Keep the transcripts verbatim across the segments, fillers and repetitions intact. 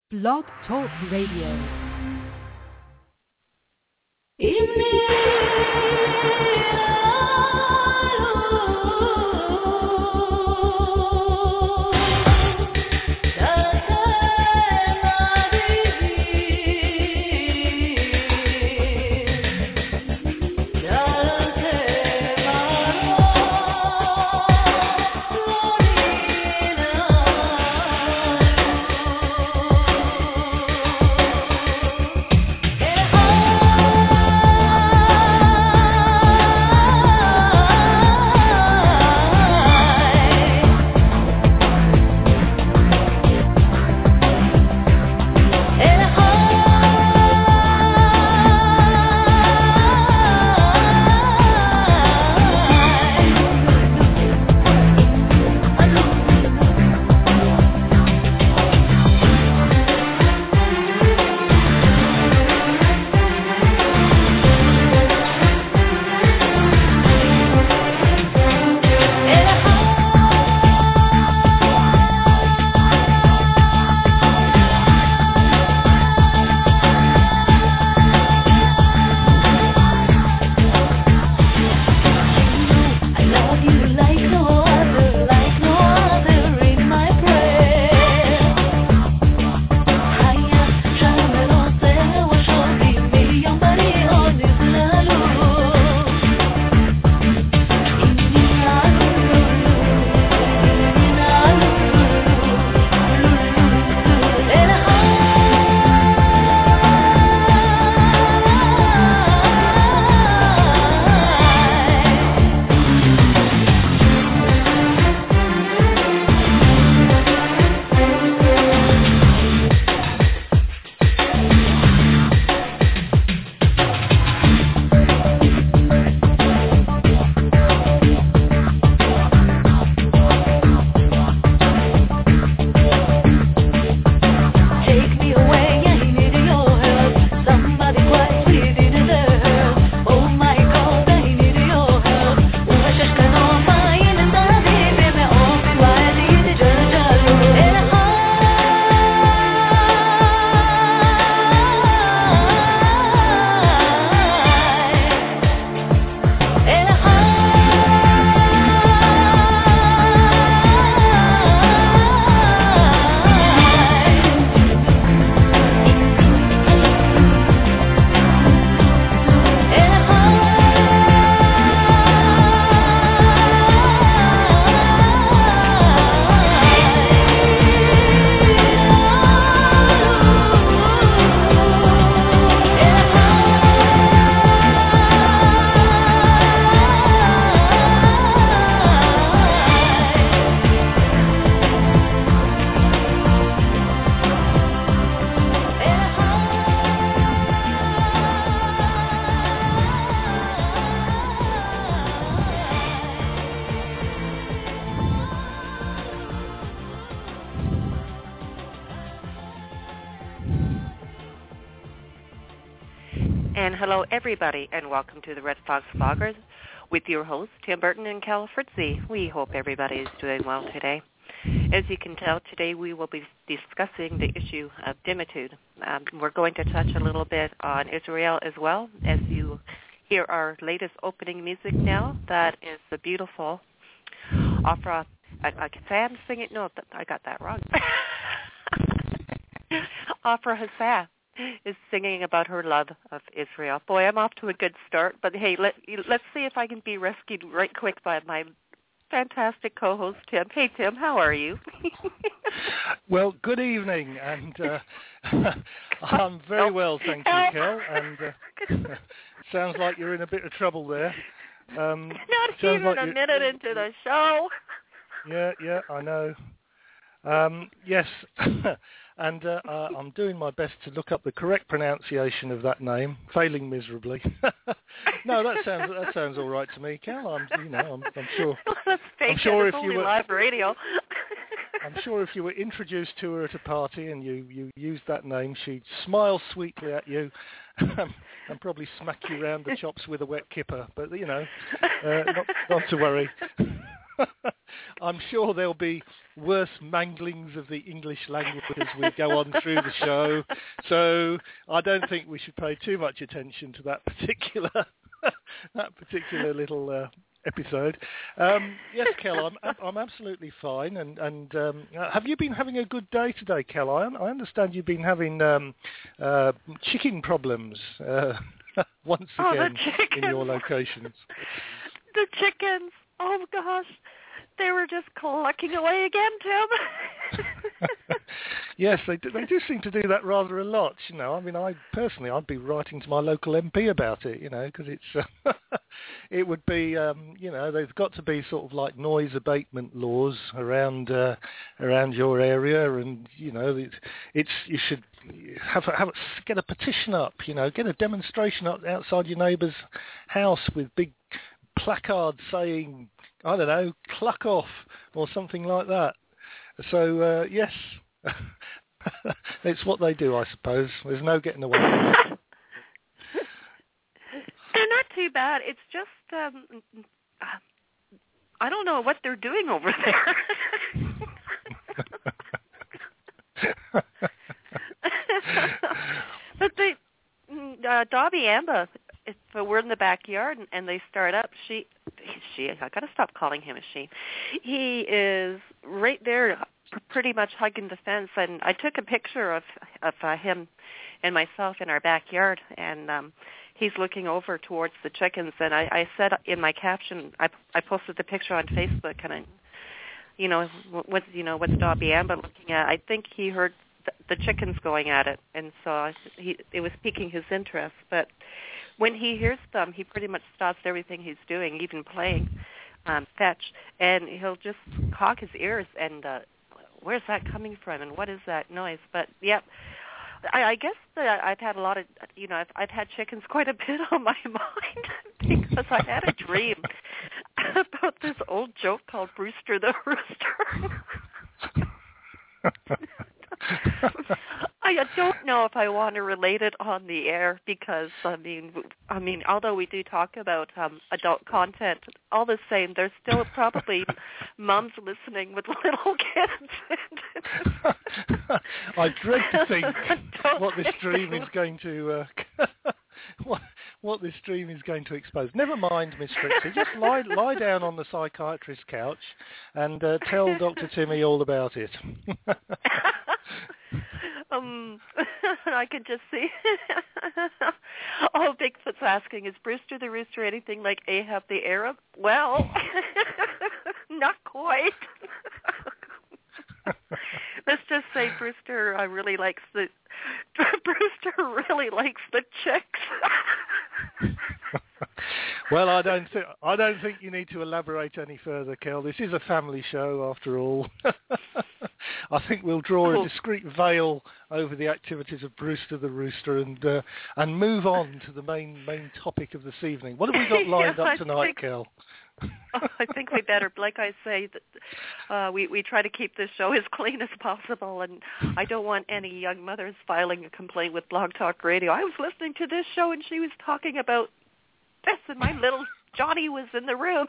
Blog Talk Radio. And hello, everybody, and welcome to the Red Fox Vloggers with your hosts, Tim Burton and Cal Fritzy. We hope everybody is doing well today. As you can tell, today we will be discussing the issue of dimitude. Um, we're going to touch a little bit on Israel as well, as you hear our latest opening music now. That is the beautiful Afra. I, I can say I'm singing. No, I got that wrong. Afra Hassah is singing about her love of Israel. Boy, I'm off to a good start, but hey, let, let's see if I can be rescued right quick by my fantastic co-host, Tim. Hey, Tim, how are you? Well, good evening, and uh, I'm very well, thank you, Kel, and uh, sounds like you're in a bit of trouble there. Um, Not even like a minute into the show. Yeah, yeah, I know. Um, yes, and uh, uh, I'm doing my best to look up the correct pronunciation of that name, failing miserably. No, that sounds that sounds all right to me, Cal. I'm, you know, I'm, I'm sure. Let's face I'm sure it, if it's you only were live radio. I'm sure if you were introduced to her at a party and you, you used that name, she'd smile sweetly at you and probably smack you round the chops with a wet kipper. But, you know, uh, not, not to worry. I'm sure there'll be worse manglings of the English language as we go on through the show. So I don't think we should pay too much attention to that particular that particular little uh, episode. Um, yes, Kel, I'm I'm absolutely fine. And and um, have you been having a good day today, Kel? I, I understand you've been having um, uh, chicken problems uh, once oh, again in your locations. The chickens. Oh gosh, they were just clucking away again, Tim. Yes, they do, they do seem to do that rather a lot. You know, I mean, I personally, I'd be writing to my local M P about it. You know, because it's uh, it would be, um, you know, there's got to be sort of like noise abatement laws around uh, around your area, and you know, it's, it's you should have a, have a, get a petition up. You know, get a demonstration up outside your neighbour's house with big placards saying, I don't know, cluck off or something like that. So uh, yes. It's what they do, I suppose. There's no getting away from it. They're not too bad. It's just, um, I don't know what they're doing over there. But they, uh, Dobby Amba, if we're in the backyard and, and they start up, she, she, I got to stop calling him a she. He is right there, pretty much hugging the fence, and I took a picture of of uh, him and myself in our backyard, and um, he's looking over towards the chickens. And I, I said in my caption, I, I posted the picture on Facebook, and I, you know, what's you know what's Dobby Amba looking at? I think he heard th- the chickens going at it, and so I, he it was piquing his interest. But when he hears them, he pretty much stops everything he's doing, even playing um, fetch, and he'll just cock his ears and. Uh, Where's that coming from, and what is that noise? But yeah, I, I guess that I've had a lot of, you know, I've, I've had chickens quite a bit on my mind because I had a dream about this old joke called Brewster the Rooster. I don't know if I want to relate it on the air because I mean, I mean, although we do talk about um, adult content, all the same, there's still probably moms listening with little kids. I dread to think what this dream is going to uh, what, what this dream is going to expose. Never mind, Miss Fritzi. Just lie lie down on the psychiatrist's couch and uh, tell Doctor Timmy all about it. Um, I could just see. Oh, Bigfoot's asking, is Brewster the Rooster anything like Ahab the Arab? Well, not quite. Let's just say Brewster uh, really likes the Brewster really likes the chicks. Well, I don't think I don't think you need to elaborate any further, Kel. This is a family show, after all. I think we'll draw a discreet veil over the activities of Brewster the Rooster and uh, and move on to the main main topic of this evening. What have we got lined yeah, up tonight, think, Kel? oh, I think we better, like I say, uh, we we try to keep this show as clean as possible, and I don't want any young mothers filing a complaint with Blog Talk Radio. I was listening to this show and she was talking about this, and my little Johnny was in the room.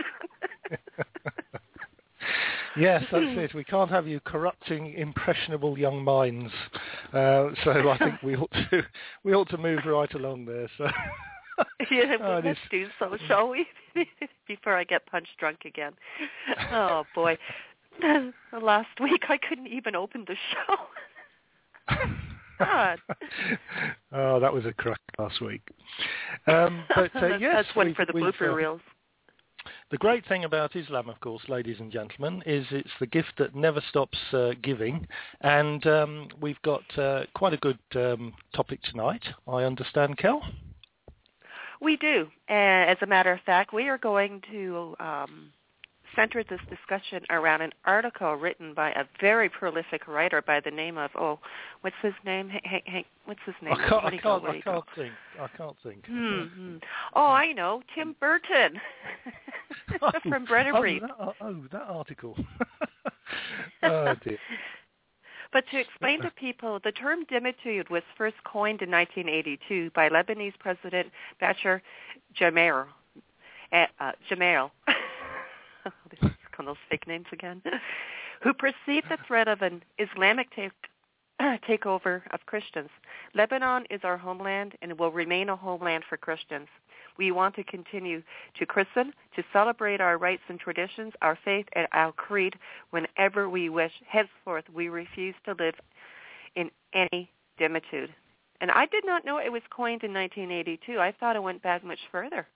Yes, that's it. We can't have you corrupting impressionable young minds. Uh, so I think we ought to we ought to move right along there. So yeah, oh, let's is... do so, shall we? Before I get punch drunk again. Oh boy, last week I couldn't even open the show. God. Oh, that was a crack last week. Um, but uh, yes, that's one for the blooper uh, reels. The great thing about Islam, of course, ladies and gentlemen, is it's the gift that never stops uh, giving. And um, we've got uh, quite a good um, topic tonight, I understand, Kel? We do. Uh, as a matter of fact, we are going to um, center this discussion around an article written by a very prolific writer by the name of, oh, what's his name? Hank, Hank, what's his name? I can't, I can't, go, I can't think. I can't think. Mm-hmm. Oh, I know. Tim Burton oh, from Brenner Breed. Oh, that, oh, that article. Oh, dear. But to explain to people, the term dhimmitude was first coined in nineteen eighty-two by Lebanese President Bachar Gemayel. Uh, Gemayel. This is on those fake names again, who perceive the threat of an Islamic take, takeover of Christians. Lebanon is our homeland and will remain a homeland for Christians. We want to continue to christen, to celebrate our rights and traditions, our faith, and our creed whenever we wish. Henceforth, we refuse to live in any dimitude. And I did not know it was coined in nineteen eighty-two. I thought it went back much further.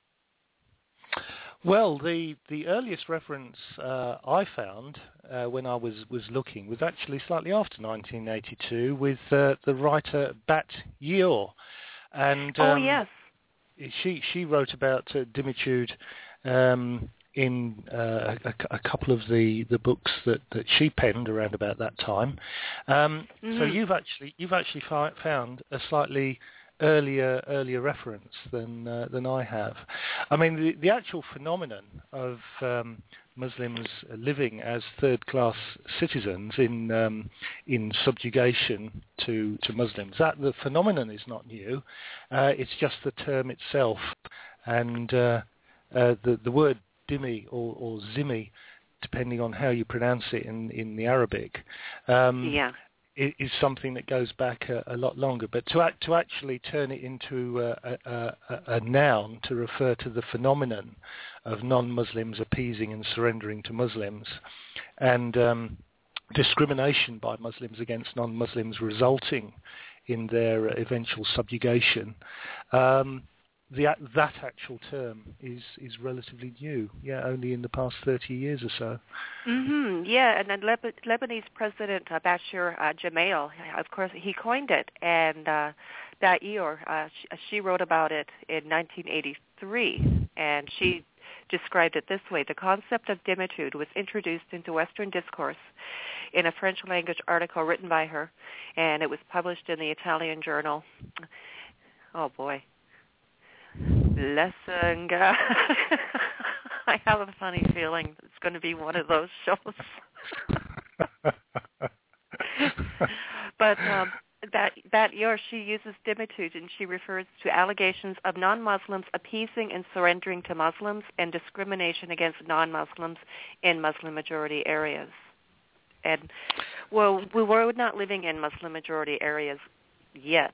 Well, the, the earliest reference uh, I found uh, when I was, was looking was actually slightly after nineteen eighty-two with uh, the writer Bat Ye'or. And, um, oh, yes. She she wrote about uh, dimitude um, in uh, a, a couple of the, the books that, that she penned around about that time. Um, mm-hmm. So you've actually you've actually fi- found a slightly earlier earlier reference than uh, than I have. I mean, the, the actual phenomenon of um, Muslims living as third-class citizens in um, in subjugation to, to Muslims, that the phenomenon is not new. Uh, it's just the term itself, and uh, uh, the the word dhimmi or, or zimmi, depending on how you pronounce it in in the Arabic. Um, yeah. is something that goes back a, a lot longer. But to act, to actually turn it into a, a, a, a noun to refer to the phenomenon of non-Muslims appeasing and surrendering to Muslims, and um, discrimination by Muslims against non-Muslims resulting in their eventual subjugation, um, the, that actual term is, is relatively new, yeah, only in the past thirty years or so. Mm-hmm, yeah, and then Leb- Lebanese President uh, Bashir uh, Gemayel, of course, he coined it, and uh, Bat Ye'or, uh, she, she wrote about it in nineteen eighty-three, and she described it this way: the concept of dimitude was introduced into Western discourse in a French-language article written by her, and it was published in the Italian journal. Oh, boy. Lessenga. I have a funny feeling it's going to be one of those shows. But um, that that year she uses dimitude, and she refers to allegations of non-Muslims appeasing and surrendering to Muslims and discrimination against non-Muslims in Muslim-majority areas. And, well, we were not living in Muslim-majority areas yet.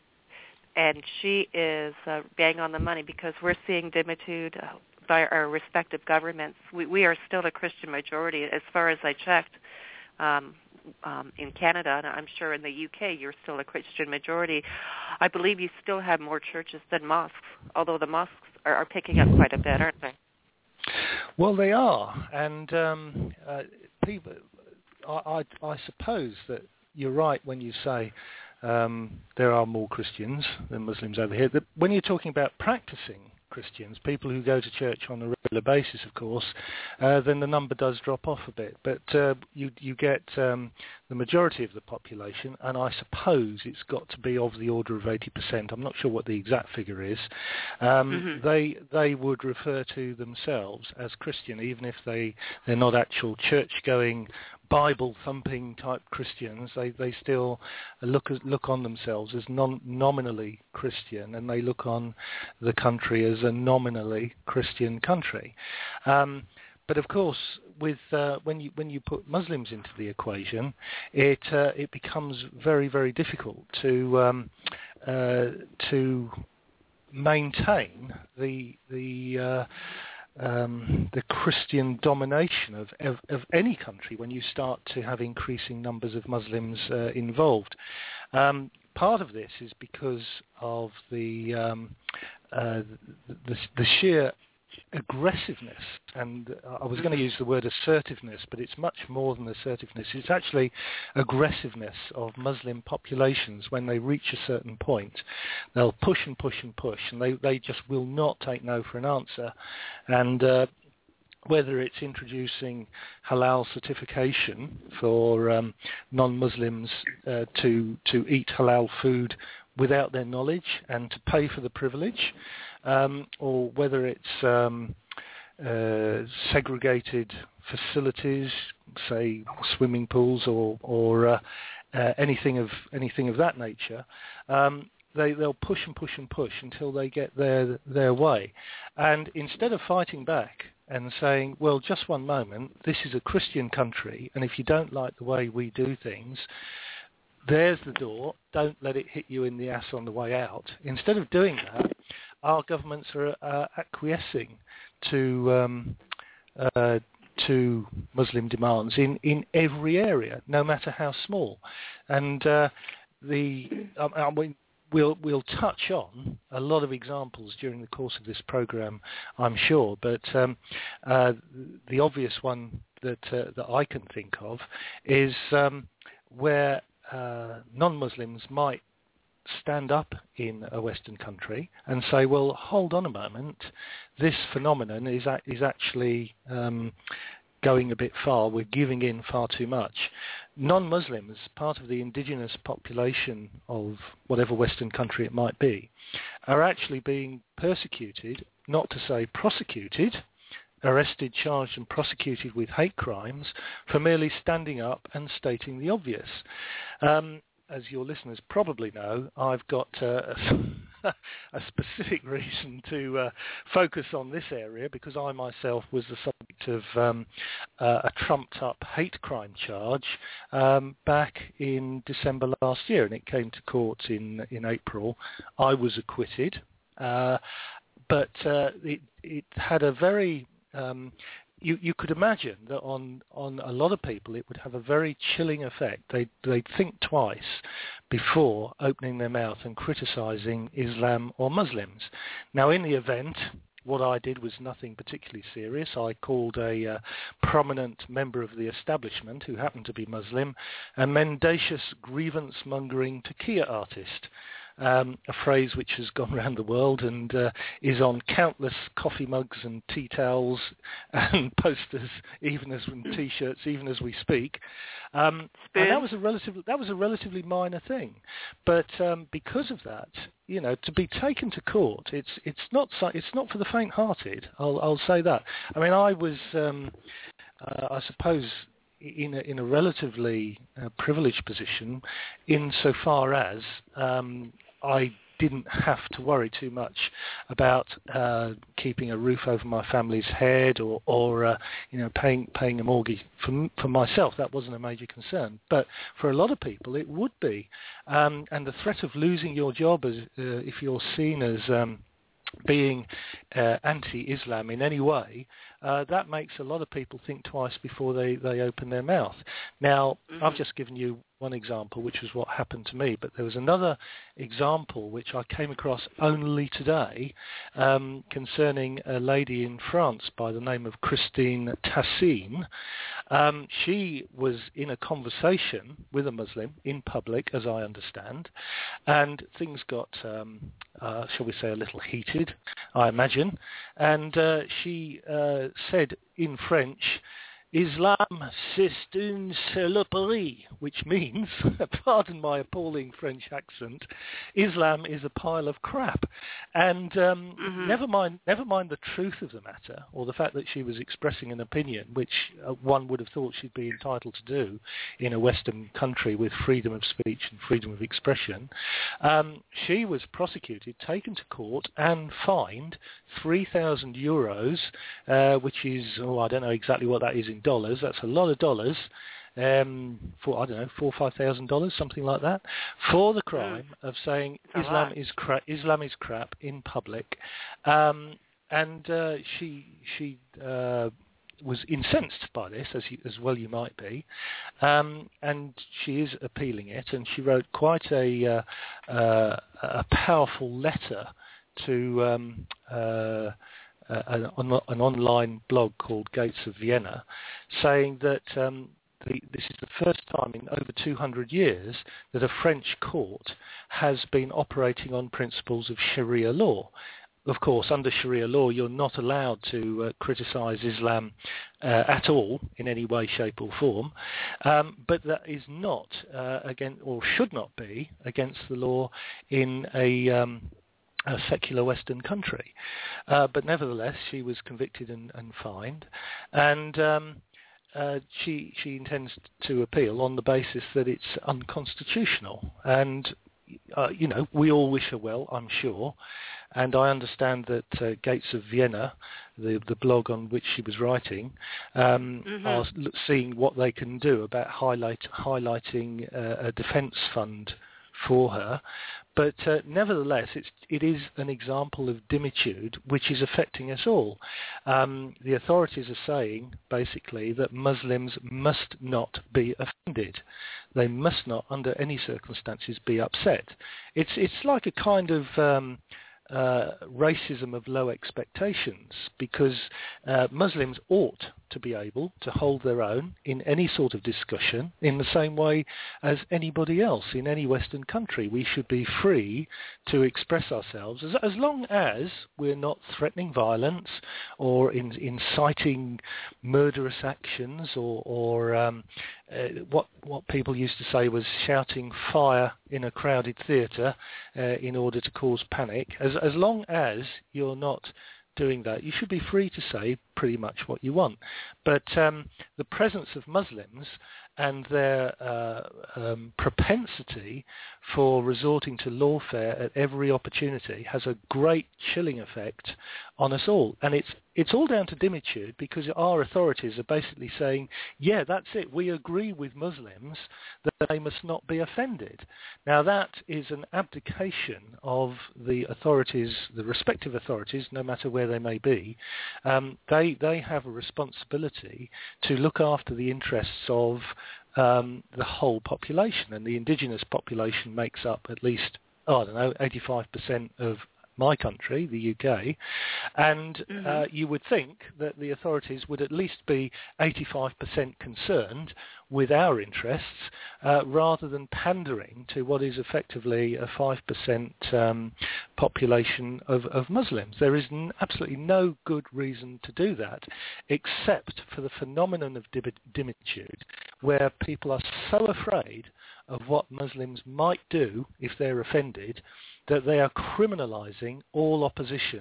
And she is uh, bang on the money, because we're seeing dimitude uh, by our respective governments. We, we are still a Christian majority, as far as I checked. Um, um, in Canada, and I'm sure in the U K, you're still a Christian majority. I believe you still have more churches than mosques, although the mosques are, are picking up quite a bit, aren't they? Well, they are, and um, uh, people. I, I, I suppose that you're right when you say um, there are more Christians than Muslims over here. That when you're talking about practicing Christians, people who go to church on a regular basis, of course, uh, then the number does drop off a bit. But uh, you, you get um, the majority of the population, and I suppose it's got to be of the order of eighty percent. I'm not sure what the exact figure is. Um, mm-hmm. They they would refer to themselves as Christian, even if they, they're not actual church-going, Bible-thumping type Christians. They they still look look on themselves as non, nominally Christian, and they look on the country as a nominally Christian country. Um, but of course, with uh, when you when you put Muslims into the equation, it uh, it becomes very very difficult to um, uh, to maintain the the uh, Um, the Christian domination of, of, of any country when you start to have increasing numbers of Muslims uh, involved. Um, part of this is because of the, um, uh, the, the sheer aggressiveness, and I was going to use the word assertiveness, but it's much more than assertiveness. It's actually aggressiveness of Muslim populations. When they reach a certain point, they'll push and push and push, and they, they just will not take no for an answer. And uh, whether it's introducing halal certification for um, non-Muslims uh, to to eat halal food without their knowledge and to pay for the privilege, um, or whether it's um, uh, segregated facilities, say swimming pools or, or uh, uh, anything of anything of that nature, um, they, they'll push and push and push until they get their their way. And instead of fighting back and saying, well, just one moment, this is a Christian country, and if you don't like the way we do things, there's the door, don't let it hit you in the ass on the way out. Instead of doing that, our governments are uh, acquiescing to um, uh, to Muslim demands in, in every area, no matter how small. And uh, the um, I mean, we'll we'll touch on a lot of examples during the course of this program, I'm sure. But um, uh, the obvious one that uh, that I can think of is um, where uh, non-Muslims might stand up in a Western country and say, well, hold on a moment, this phenomenon is a- is actually um, going a bit far, we're giving in far too much. Non-Muslims, part of the indigenous population of whatever Western country it might be, are actually being persecuted, not to say prosecuted, arrested, charged and prosecuted with hate crimes for merely standing up and stating the obvious. Um, as your listeners probably know, I've got uh, a specific reason to uh, focus on this area because I myself was the subject of um, uh, a trumped-up hate crime charge um, back in December last year, and it came to court in, in April. I was acquitted, uh, but uh, it, it had a very... Um, You, you could imagine that on, on a lot of people it would have a very chilling effect. They'd, they'd think twice before opening their mouth and criticising Islam or Muslims. Now, in the event, what I did was nothing particularly serious. I called a uh, prominent member of the establishment, who happened to be Muslim, a mendacious grievance-mongering taqiyya artist. Um, a phrase which has gone around the world and uh, is on countless coffee mugs and tea towels and posters, even as and T-shirts, even as we speak. Um, and that was a relatively that was a relatively minor thing, but um, because of that, you know, to be taken to court, it's it's not so, it's not for the faint-hearted. I'll I'll say that. I mean, I was, um, uh, I suppose, in a, in a relatively uh, privileged position, insofar as um, I didn't have to worry too much about uh, keeping a roof over my family's head or, or uh, you know, paying paying a mortgage for for myself. That wasn't a major concern, but for a lot of people, it would be. Um, and the threat of losing your job as uh, if you're seen as um, being uh, anti-Islam in any way, uh, that makes a lot of people think twice before they, they open their mouth. Now, mm-hmm. I've just given you one example, which was what happened to me, but there was another example which I came across only today um, concerning a lady in France by the name of Christine Tassine. Um, she was in a conversation with a Muslim in public, as I understand, and things got, um, uh, shall we say, a little heated, I imagine, and uh, she uh, said in French, Islam, c'est une saloperie, which means, pardon my appalling French accent, Islam is a pile of crap. And um, mm-hmm. never mind, never mind the truth of the matter, or the fact that she was expressing an opinion, which uh, one would have thought she'd be entitled to do in a Western country with freedom of speech and freedom of expression. Um, she was prosecuted, taken to court, and fined three thousand euros, uh, which is, oh, I don't know exactly what that is in dollars. That's a lot of dollars. Um, for I don't know, four or five thousand dollars, something like that, for the crime mm. of saying Islam is crap. Islam is crap in public, um, and uh, she she uh, was incensed by this, as you, as well you might be, um, and she is appealing it, and she wrote quite a uh, uh, a powerful letter to. Um, uh, Uh, an, an online blog called Gates of Vienna, saying that um, the, this is the first time in over two hundred years that a French court has been operating on principles of Sharia law. Of course, under Sharia law, you're not allowed to uh, criticise Islam uh, at all in any way, shape or form, um, but that is not, uh, again, or should not be, against the law in a... Um, a secular Western country. Uh, but nevertheless, she was convicted and, and fined, and um, uh, she she intends to appeal on the basis that it's unconstitutional. And, uh, you know, we all wish her well, I'm sure. and I understand that uh, Gates of Vienna, the the blog on which she was writing, um, mm-hmm. are seeing what they can do about highlight highlighting uh, a defence fund for her. But uh, nevertheless, it's, it is an example of dimitude which is affecting us all. Um, the authorities are saying, basically, that Muslims must not be offended. They must not, under any circumstances, be upset. It's, it's like a kind of um, uh, racism of low expectations, because uh, Muslims ought to be able to hold their own in any sort of discussion in the same way as anybody else in any Western country. We should be free to express ourselves as, as long as we're not threatening violence or in, inciting murderous actions or, or um, uh, what what people used to say was shouting fire in a crowded theatre uh, in order to cause panic. As, as long as you're not doing that, you should be free to say pretty much what you want. But um, the presence of Muslims and their uh, um, propensity for resorting to lawfare at every opportunity has a great chilling effect on us all. And it's it's all down to dimitude, because our authorities are basically saying, yeah, that's it, we agree with Muslims that they must not be offended. Now that is an abdication of the authorities, the respective authorities, no matter where they may be. Um, they, they have a responsibility to look after the interests of um, the whole population, and the indigenous population makes up at least, oh, I don't know, eighty-five percent of my country, the U K, and mm-hmm. uh, you would think that the authorities would at least be eighty-five percent concerned with our interests, uh, rather than pandering to what is effectively a five percent um, population of, of Muslims. There is n- absolutely no good reason to do that, except for the phenomenon of dimitude, where people are so afraid of what Muslims might do if they're offended that they are criminalising all opposition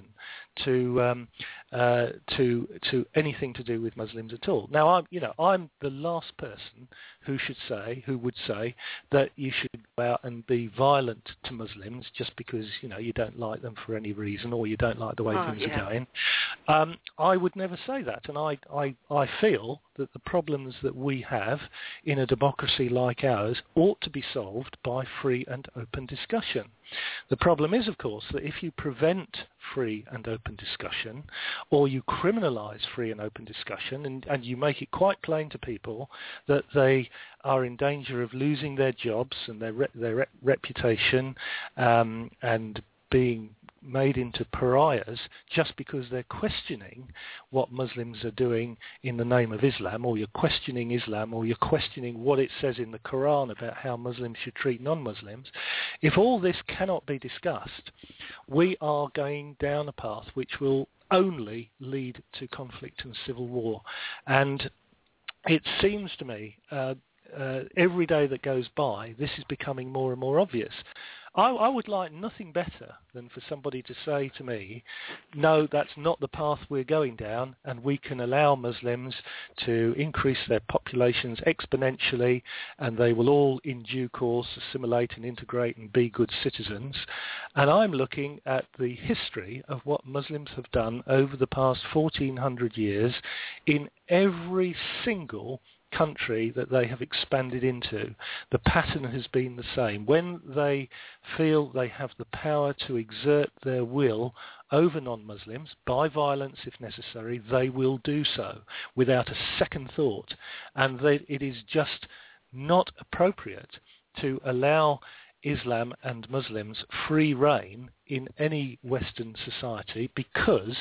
to um, uh, to to anything to do with Muslims at all. Now, I'm you know I'm the last person who should say who would say that you should go out and be violent to Muslims just because you know you don't like them for any reason, or you don't like the way oh, things yeah. are going. Um, I would never say that, and I, I I feel that the problems that we have in a democracy like ours ought to be solved by free and open discussion. The problem is, of course, that if you prevent free and open discussion, or you criminalise free and open discussion, and, and you make it quite plain to people that they are in danger of losing their jobs and their re- their re- reputation um, and being made into pariahs just because they're questioning what Muslims are doing in the name of Islam, or you're questioning Islam, or you're questioning what it says in the Quran about how Muslims should treat non-Muslims. If all this cannot be discussed, we are going down a path which will only lead to conflict and civil war. And it seems to me uh, uh, every day that goes by, this is becoming more and more obvious. I, I would like nothing better than for somebody to say to me, no, that's not the path we're going down, and we can allow Muslims to increase their populations exponentially, and they will all in due course assimilate and integrate and be good citizens. And I'm looking at the history of what Muslims have done over the past fourteen hundred years in every single country that they have expanded into. The pattern has been the same. When they feel they have the power to exert their will over non-Muslims, by violence if necessary, they will do so without a second thought. And they, it is just not appropriate to allow Islam and Muslims free reign in any Western society, because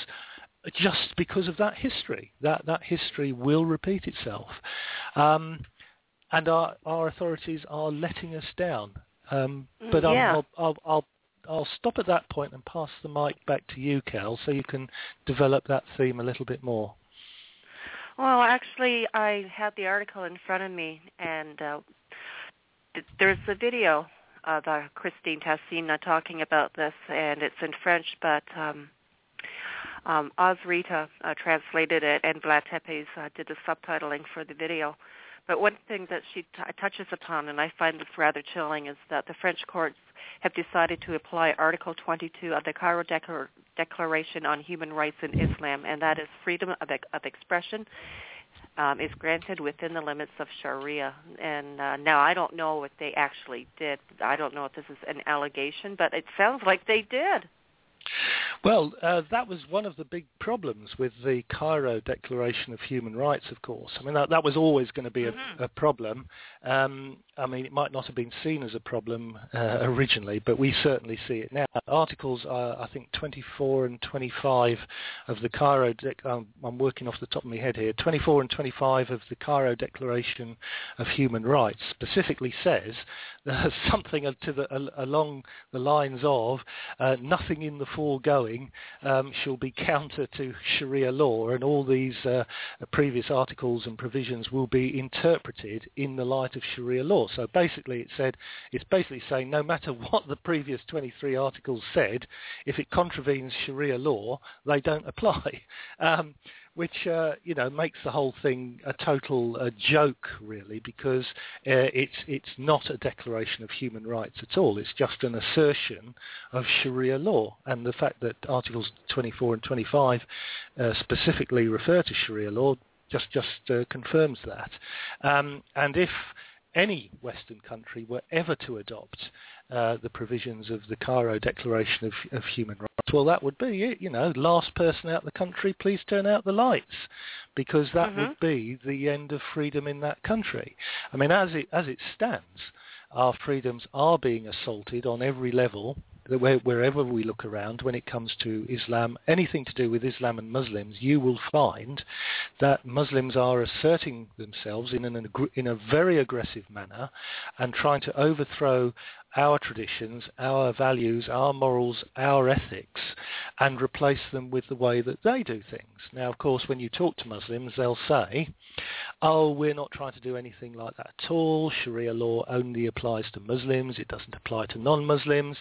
just because of that history. That that history will repeat itself. Um, and our, our authorities are letting us down. Um, but yeah. I'll, I'll, I'll, I'll stop at that point and pass the mic back to you, Cal, so you can develop that theme a little bit more. Well, actually, I have the article in front of me, and uh, th- there's a video of uh, Christine Tassina talking about this, and it's in French, but... Um, Um, Ozrita uh, translated it, and Vlad Tepes uh, did the subtitling for the video. But one thing that she t- touches upon, and I find this rather chilling, is that the French courts have decided to apply Article twenty-two of the Cairo Declar- Declaration on Human Rights in Islam, and that is freedom of, of expression um, is granted within the limits of Sharia. And uh, now I don't know what they actually did. I don't know if this is an allegation, but it sounds like they did. Well, uh, that was one of the big problems with the Cairo Declaration of Human Rights, of course. I mean, that, that was always going to be a, mm-hmm. a problem. Um, I mean, it might not have been seen as a problem uh, originally, but we certainly see it now. Articles, uh, I think, twenty-four and twenty-five of the Cairo, De- um, I'm working off the top of my head here, twenty-four and twenty-five of the Cairo Declaration of Human Rights specifically says uh, something to the, uh, along the lines of uh, nothing in the foregoing um, shall be counter to Sharia law, and all these uh, previous articles and provisions will be interpreted in the light of Sharia law. So basically it said, it's basically saying no matter what the previous twenty-three articles said, if it contravenes Sharia law, they don't apply. Um, which, uh, you know, makes the whole thing a total uh, joke, really, because uh, it's it's not a declaration of human rights at all. It's just an assertion of Sharia law. And the fact that Articles twenty-four and twenty-five uh, specifically refer to Sharia law just, just uh, confirms that. Um, and if any Western country were ever to adopt uh, the provisions of the Cairo Declaration of, of Human Rights, well, that would be it. You know, last person out the country, please turn out the lights, because that mm-hmm. would be the end of freedom in that country. I mean, as it as it stands, our freedoms are being assaulted on every level, wherever we look around when it comes to Islam. Anything to do with Islam and Muslims, you will find that Muslims are asserting themselves in an in a very aggressive manner and trying to overthrow our traditions, our values, our morals, our ethics, and replace them with the way that they do things. Now, of course, when you talk to Muslims, they'll say, oh, we're not trying to do anything like that at all. Sharia law only applies to Muslims. It doesn't apply to non-Muslims.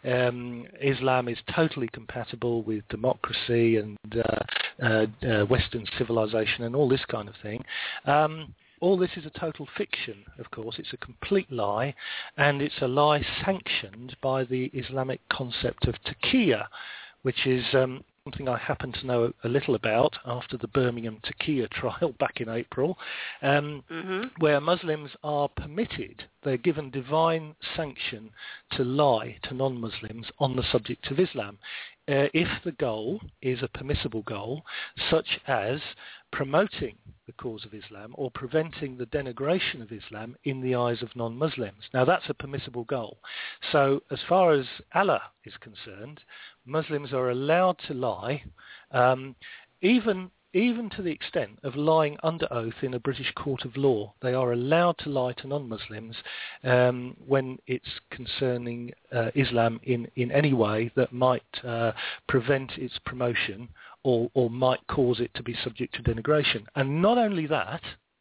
Um, Islam is totally compatible with democracy and uh, uh, uh, Western civilization and all this kind of thing. Um, All this is a total fiction, of course. It's a complete lie, and it's a lie sanctioned by the Islamic concept of taqiyya, which is um, something I happen to know a little about after the Birmingham taqiyya trial back in April, um, mm-hmm. where Muslims are permitted, they're given divine sanction to lie to non-Muslims on the subject of Islam. Uh, if the goal is a permissible goal, such as promoting the cause of Islam or preventing the denigration of Islam in the eyes of non-Muslims. Now, that's a permissible goal. So as far as Allah is concerned, Muslims are allowed to lie, um, even even to the extent of lying under oath in a British court of law. They are allowed to lie to non-Muslims um, when it's concerning uh, Islam in, in any way that might uh, prevent its promotion or, or might cause it to be subject to denigration. And not only that,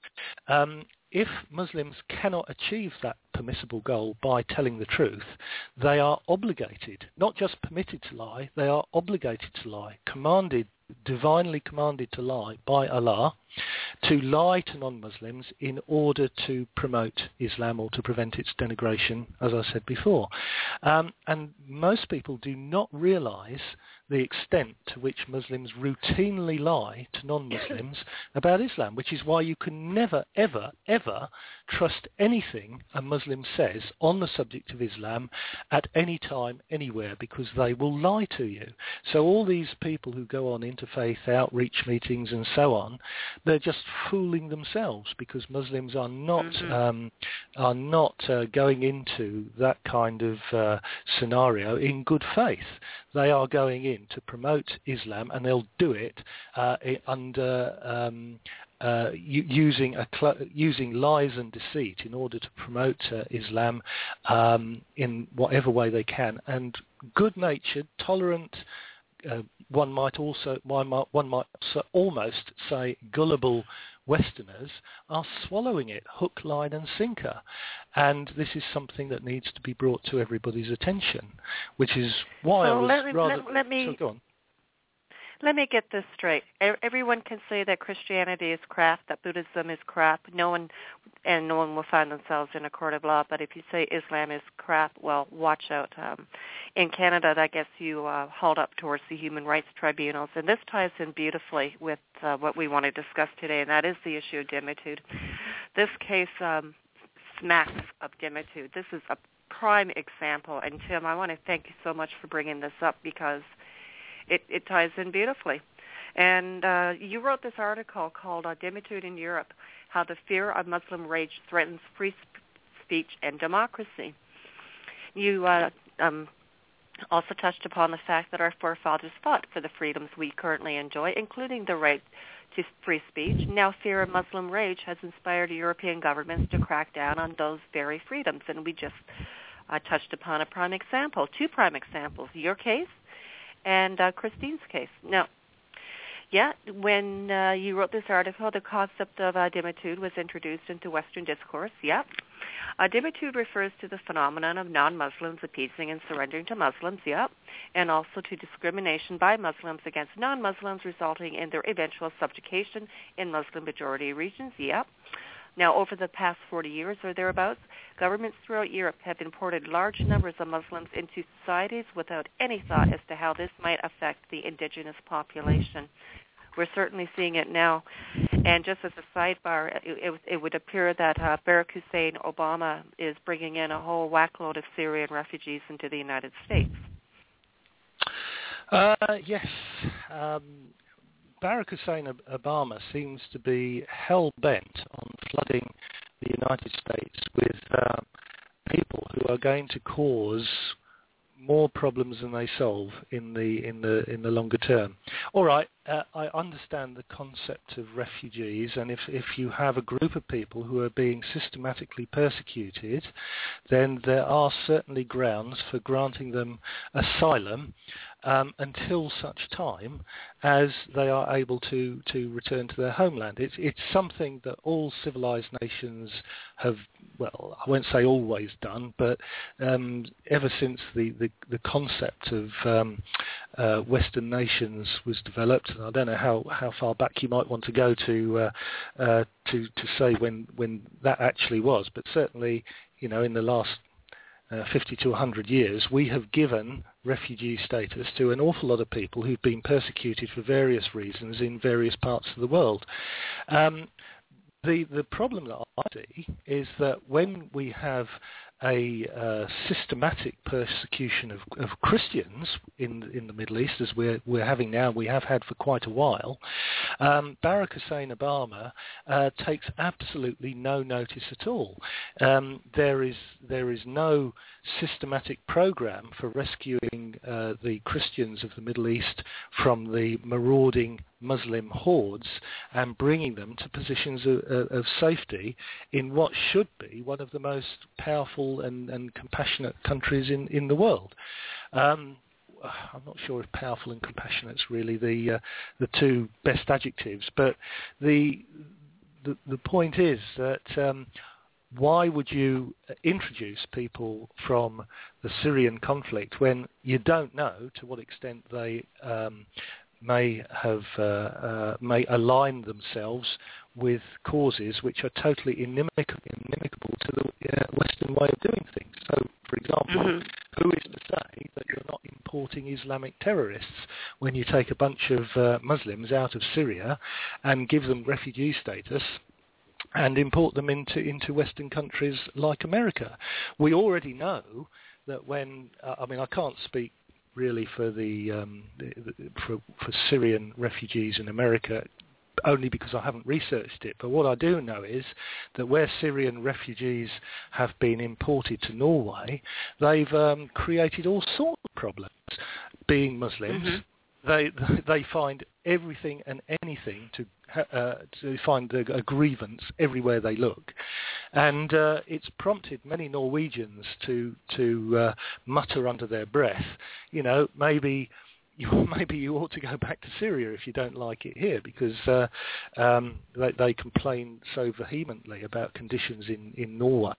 um, if Muslims cannot achieve that permissible goal by telling the truth, they are obligated, not just permitted to lie, they are obligated to lie, commanded, divinely commanded to lie by Allah, to lie to non-Muslims in order to promote Islam or to prevent its denigration, as I said before. Um, and most people do not realize the extent to which Muslims routinely lie to non-Muslims about Islam, which is why you can never, ever, ever trust anything a Muslim says on the subject of Islam at any time, anywhere, because they will lie to you. So all these people who go on interfaith outreach meetings and so on, they're just fooling themselves, because Muslims are not mm-hmm. um, are not uh, going into that kind of uh, scenario in good faith. They are going in to promote Islam, and they'll do it uh, under um, uh, using a cl- using lies and deceit in order to promote uh, Islam um, in whatever way they can. And good-natured, tolerant, uh, one might also one might, one might almost say gullible Westerners are swallowing it hook, line and sinker. And this is something that needs to be brought to everybody's attention, which is why so I was let me, rather... Let, let me, so go on. Let me get this straight. Everyone can say that Christianity is crap, that Buddhism is crap. No one, and no one will find themselves in a court of law. But if you say Islam is crap, well, watch out. Um, in Canada, that gets you uh, hauled up towards the human rights tribunals. And this ties in beautifully with uh, what we want to discuss today, and that is the issue of dimitude. This case um, smacks of dimitude. This is a prime example. And Tim, I want to thank you so much for bringing this up because It, it ties in beautifully. And uh, you wrote this article called uh, Dimitude in Europe, How the Fear of Muslim Rage Threatens Free Sp- Speech and Democracy. You uh, um, also touched upon the fact that our forefathers fought for the freedoms we currently enjoy, including the right to free speech. Now fear of Muslim rage has inspired European governments to crack down on those very freedoms. And we just uh, touched upon a prime example, two prime examples, your case and uh, Christine's case. Now, yeah, when uh, you wrote this article, the concept of uh, dimitude was introduced into Western discourse, yeah. Uh, dimitude refers to the phenomenon of non-Muslims appeasing and surrendering to Muslims, yeah, and also to discrimination by Muslims against non-Muslims resulting in their eventual subjugation in Muslim-majority regions, yeah. Now, over the past forty years or thereabouts, governments throughout Europe have imported large numbers of Muslims into societies without any thought as to how this might affect the indigenous population. We're certainly seeing it now. And just as a sidebar, it, it, it would appear that uh, Barack Hussein Obama is bringing in a whole whackload of Syrian refugees into the United States. Uh, yes. Um, Barack Hussein Obama seems to be hell-bent on flooding the United States with uh, people who are going to cause more problems than they solve in the in the in the longer term. All right, uh, I understand the concept of refugees, and if if you have a group of people who are being systematically persecuted, then there are certainly grounds for granting them asylum um, until such time as they are able to to return to their homeland. It's it's something that all civilized nations have, well, I won't say always done, but um, ever since the, the, the concept of um, uh, Western nations was developed, and I don't know how, how far back you might want to go to uh, uh, to to say when when that actually was, but certainly, you know, in the last uh, fifty to one hundred years, we have given refugee status to an awful lot of people who've been persecuted for various reasons in various parts of the world. Um, The the problem that I see is that when we have a uh, systematic persecution of, of Christians in in the Middle East, as we're we're having now, we have had for quite a while, um, Barack Hussein Obama uh, takes absolutely no notice at all. Um, there is there is no systematic program for rescuing uh, the Christians of the Middle East from the marauding Muslim hordes and bringing them to positions of, of safety in what should be one of the most powerful and, and compassionate countries in, in the world. Um, I'm not sure if powerful and compassionate is really the uh, the two best adjectives, but the the, the point is that um, why would you introduce people from the Syrian conflict when you don't know to what extent they um, may have uh, uh, may align themselves with causes which are totally inimical, inimical to the uh, Western way of doing things. So, for example, mm-hmm. who is to say that you're not importing Islamic terrorists when you take a bunch of uh, Muslims out of Syria and give them refugee status and import them into, into Western countries like America? We already know that when, uh, I mean, I can't speak really for the, um, the, the for, for Syrian refugees in America, only because I haven't researched it. But what I do know is that where Syrian refugees have been imported to Norway, they've um, created all sorts of problems. Being Muslims, mm-hmm. they they find everything and anything to uh, to find a, a grievance everywhere they look, and uh, it's prompted many Norwegians to to uh, mutter under their breath, you know, maybe. You, maybe you ought to go back to Syria if you don't like it here, because uh, um, they, they complain so vehemently about conditions in, in Norway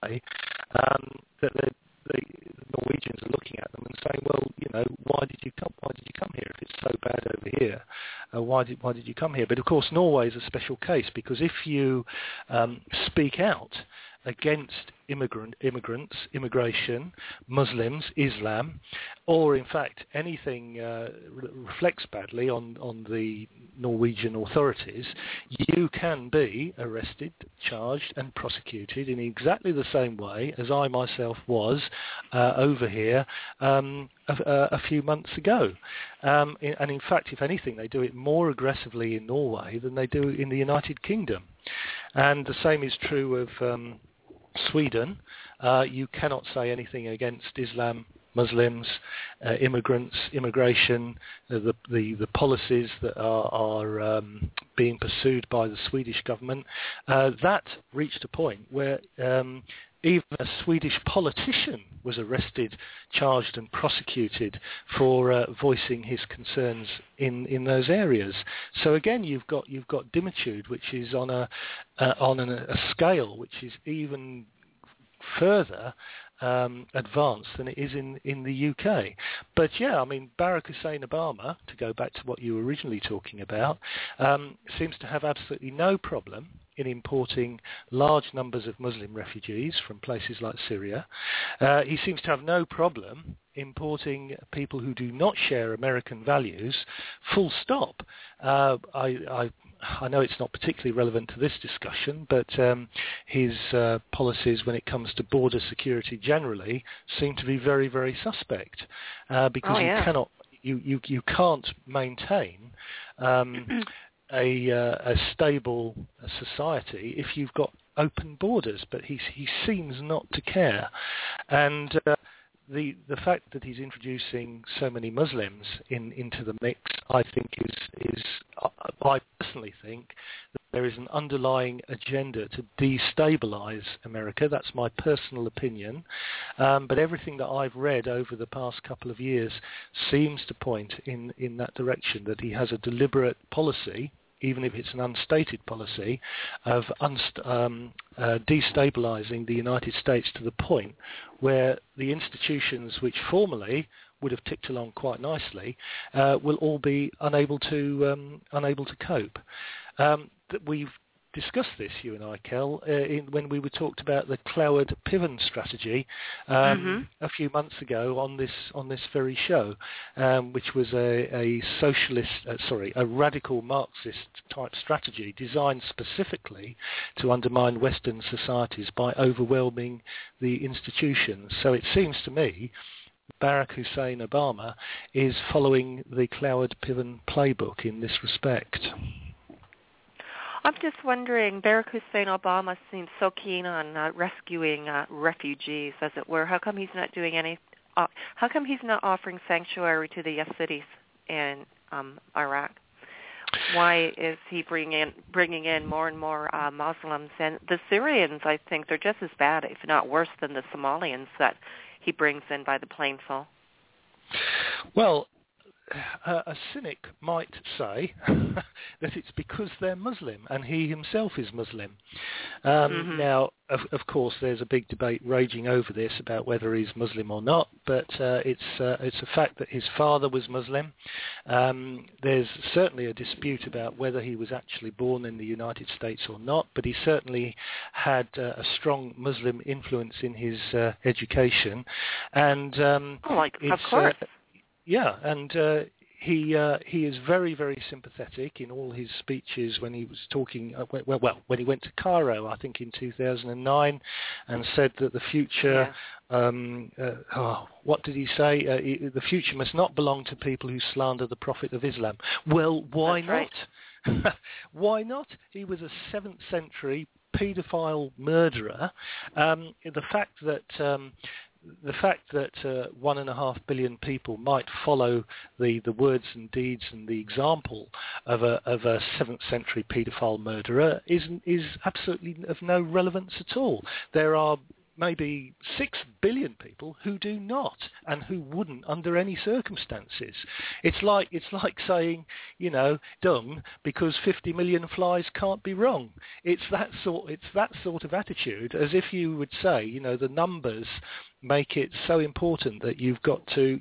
um, that they, the Norwegians are looking at them and saying, well, you know, why did you come? Why did you come here if it's so bad over here? why did why did you come here? But of course, Norway is a special case because if you um, speak out against immigrant immigrants, immigration, Muslims, Islam, or in fact anything uh, re- reflects badly on, on the Norwegian authorities, you can be arrested, charged and prosecuted in exactly the same way as I myself was uh, over here um, a, a few months ago. Um, and in fact, if anything, they do it more aggressively in Norway than they do in the United Kingdom. And the same is true of um, Sweden. Uh, you cannot say anything against Islam, Muslims, uh, immigrants, immigration, uh, the, the the policies that are, are um, being pursued by the Swedish government. Uh, that reached a point where um, even a Swedish politician was arrested, charged and prosecuted for uh, voicing his concerns in, in those areas. So again, you've got you've got dimitude, which is on a uh, on an, a scale which is even further um, advanced than it is in, in the U K. But yeah, I mean, Barack Hussein Obama, to go back to what you were originally talking about, um, seems to have absolutely no problem in importing large numbers of Muslim refugees from places like Syria. Uh, he seems to have no problem importing people who do not share American values, full stop. Uh, I, I I know it's not particularly relevant to this discussion, but um, his uh, policies when it comes to border security generally seem to be very, very suspect uh, because oh, yeah. you cannot, you, you, you can't maintain um, a, uh, a stable society if you've got open borders. But he he seems not to care, and. Uh, The the fact that he's introducing so many Muslims in, into the mix, I think, is is I personally think that there is an underlying agenda to destabilise America. That's my personal opinion. Um, but everything that I've read over the past couple of years seems to point in, in that direction, that he has a deliberate policy, even if it's an unstated policy, of unst- um, uh, destabilising the United States to the point where the institutions which formerly would have ticked along quite nicely uh, will all be unable to um, unable to cope. Um, that we've discussed this, you and I, Kel, uh, in, when we were talked about the Cloward-Piven strategy um, mm-hmm. a few months ago on this on this very show, um, which was a, a socialist, uh, sorry, a radical Marxist type strategy designed specifically to undermine Western societies by overwhelming the institutions. So it seems to me Barack Hussein Obama is following the Cloward-Piven playbook in this respect. I'm just wondering, Barack Hussein Obama seems so keen on uh, rescuing uh, refugees, as it were. How come he's not doing any? Uh, how come he's not offering sanctuary to the Yazidis in um, Iraq? Why is he bringing in, bringing in more and more uh, Muslims? And the Syrians, I think, they're just as bad, if not worse, than the Somalians that he brings in by the planeful. Well, Uh, a cynic might say that it's because they're Muslim and he himself is Muslim. Um, mm-hmm. Now, of, of course, there's a big debate raging over this about whether he's Muslim or not, but uh, it's uh, it's a fact that his father was Muslim. Um, there's certainly a dispute about whether he was actually born in the United States or not, but he certainly had uh, a strong Muslim influence in his uh, education. And um, oh, like, of course. Uh, Yeah, and uh, he uh, he is very, very sympathetic in all his speeches when he was talking, uh, well, well, when he went to Cairo, I think in two thousand nine, and said that the future, yeah. um, uh, oh, what did he say? Uh, the future must not belong to people who slander the Prophet of Islam. Well, why That's not? Right. Why not? He was a seventh century paedophile murderer. Um, the fact that... Um, The fact that uh, one and a half billion people might follow the, the words and deeds and the example of a of a seventh century paedophile murderer is is absolutely of no relevance at all. There are maybe six billion people who do not and who wouldn't under any circumstances. It's like it's like saying, you know, dung because fifty million flies can't be wrong. It's that sort it's that sort of attitude, as if you would say, you know, the numbers make it so important that you've got to you've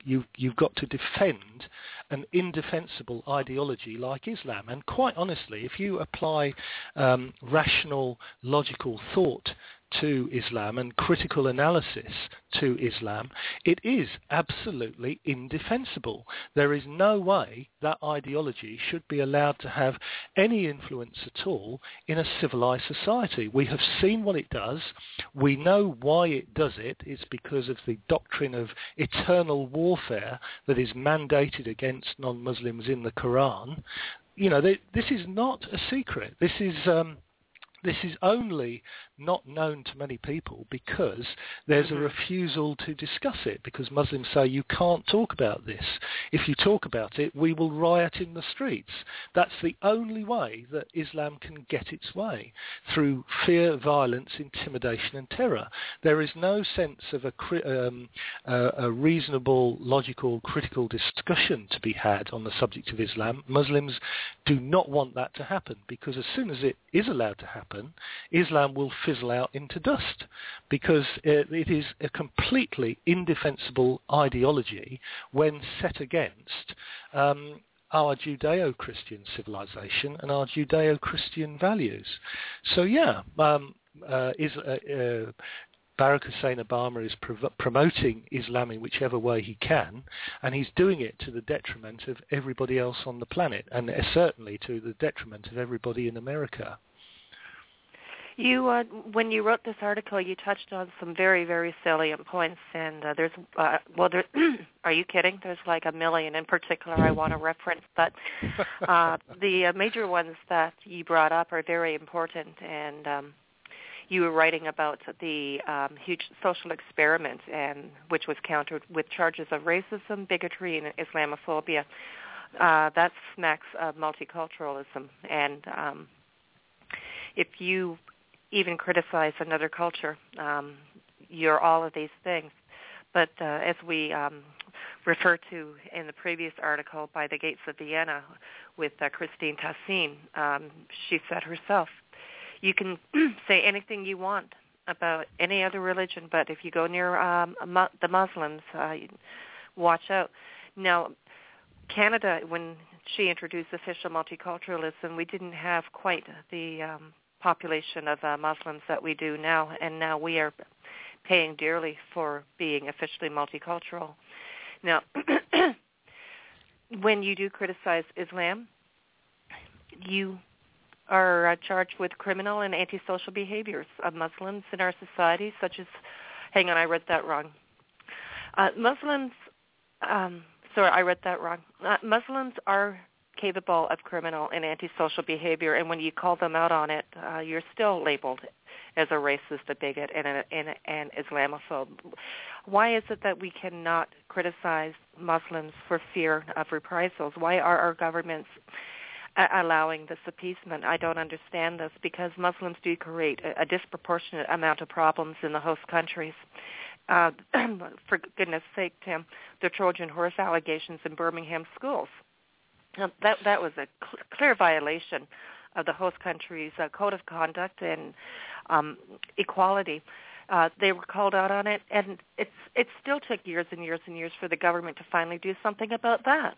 you, you've got to defend an indefensible ideology like Islam. And quite honestly, if you apply um, rational, logical thought to Islam and critical analysis to Islam, it is absolutely indefensible. There is no way that ideology should be allowed to have any influence at all in a civilized society. We have seen what it does. We know why it does it. It's because of the doctrine of eternal warfare that is mandated against non-Muslims in the Quran. You know, they, this is not a secret. This is... Um, This is only not known to many people because there's a refusal to discuss it, because Muslims say you can't talk about this. If you talk about it, we will riot in the streets. That's the only way that Islam can get its way, through fear, violence, intimidation and terror. There is no sense of a, um, a, a reasonable, logical, critical discussion to be had on the subject of Islam. Muslims do not want that to happen, because as soon as it is allowed to happen, Islam will fizzle out into dust, because it, it is a completely indefensible ideology when set against um, our Judeo-Christian civilization and our Judeo-Christian values. So yeah, um, uh, is, uh, uh, Barack Hussein Obama is prov- promoting Islam in whichever way he can, and he's doing it to the detriment of everybody else on the planet, and certainly to the detriment of everybody in America. You, uh, when you wrote this article, you touched on some very, very salient points, and uh, there's, uh, well, there, are you kidding? There's like a million in particular I want to reference, but uh, the uh, major ones that you brought up are very important, and um, you were writing about the um, huge social experiment, and which was countered with charges of racism, bigotry, and Islamophobia. Uh, that smacks of multiculturalism, and um, if you even criticize another culture, um, you're all of these things. But uh, as we um, refer to in the previous article, By the Gates of Vienna, with uh, Christine Tassin, um, she said herself, you can say anything you want about any other religion, but if you go near um, the Muslims, uh, watch out. Now, Canada, when she introduced official multiculturalism, we didn't have quite the um, population of uh, Muslims that we do now, and now we are paying dearly for being officially multicultural. Now, when you do criticize Islam, you are uh, charged with criminal and antisocial behaviors of Muslims in our society, such as, hang on, I read that wrong. Uh, Muslims, um, sorry, I read that wrong. Uh, Muslims are capable of criminal and antisocial behavior, and when you call them out on it, uh, you're still labeled as a racist, a bigot, and, a, and a, an Islamophobe. Why is it that we cannot criticize Muslims for fear of reprisals? Why are our governments uh, allowing this appeasement? I don't understand this, because Muslims do create a, a disproportionate amount of problems in the host countries. Uh, for goodness sake, Tim, the Trojan horse allegations in Birmingham schools. Now, that that was a cl- clear violation of the host country's uh, code of conduct and um, equality. Uh, they were called out on it, and it's it still took years and years and years for the government to finally do something about that.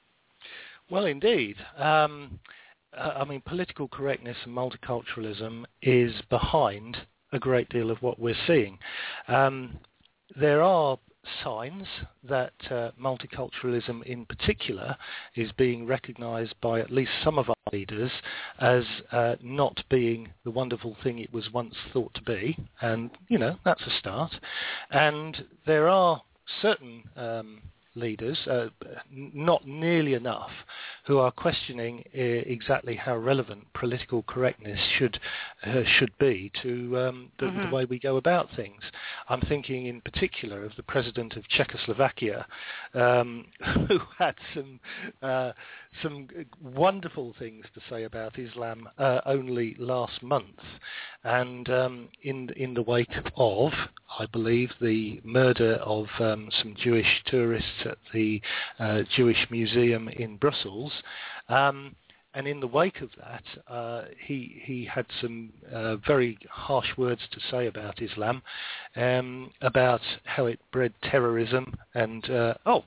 Well, indeed. Um, uh, I mean, political correctness and multiculturalism is behind a great deal of what we're seeing. Um, there are signs that uh, multiculturalism in particular is being recognized by at least some of our leaders as uh, not being the wonderful thing it was once thought to be, and you know, that's a start. And there are certain um, leaders, uh, not nearly enough, who are questioning uh, exactly how relevant political correctness should uh, should be to um, the, mm-hmm. the way we go about things. I'm thinking in particular of the president of Czechoslovakia, um, who had some uh, some wonderful things to say about Islam uh, only last month, and um, in in the wake of, I believe, the murder of um, some Jewish tourists at the uh, Jewish Museum in Brussels. Um, and in the wake of that, uh, he he had some uh, very harsh words to say about Islam, um, about how it bred terrorism, and uh, oh,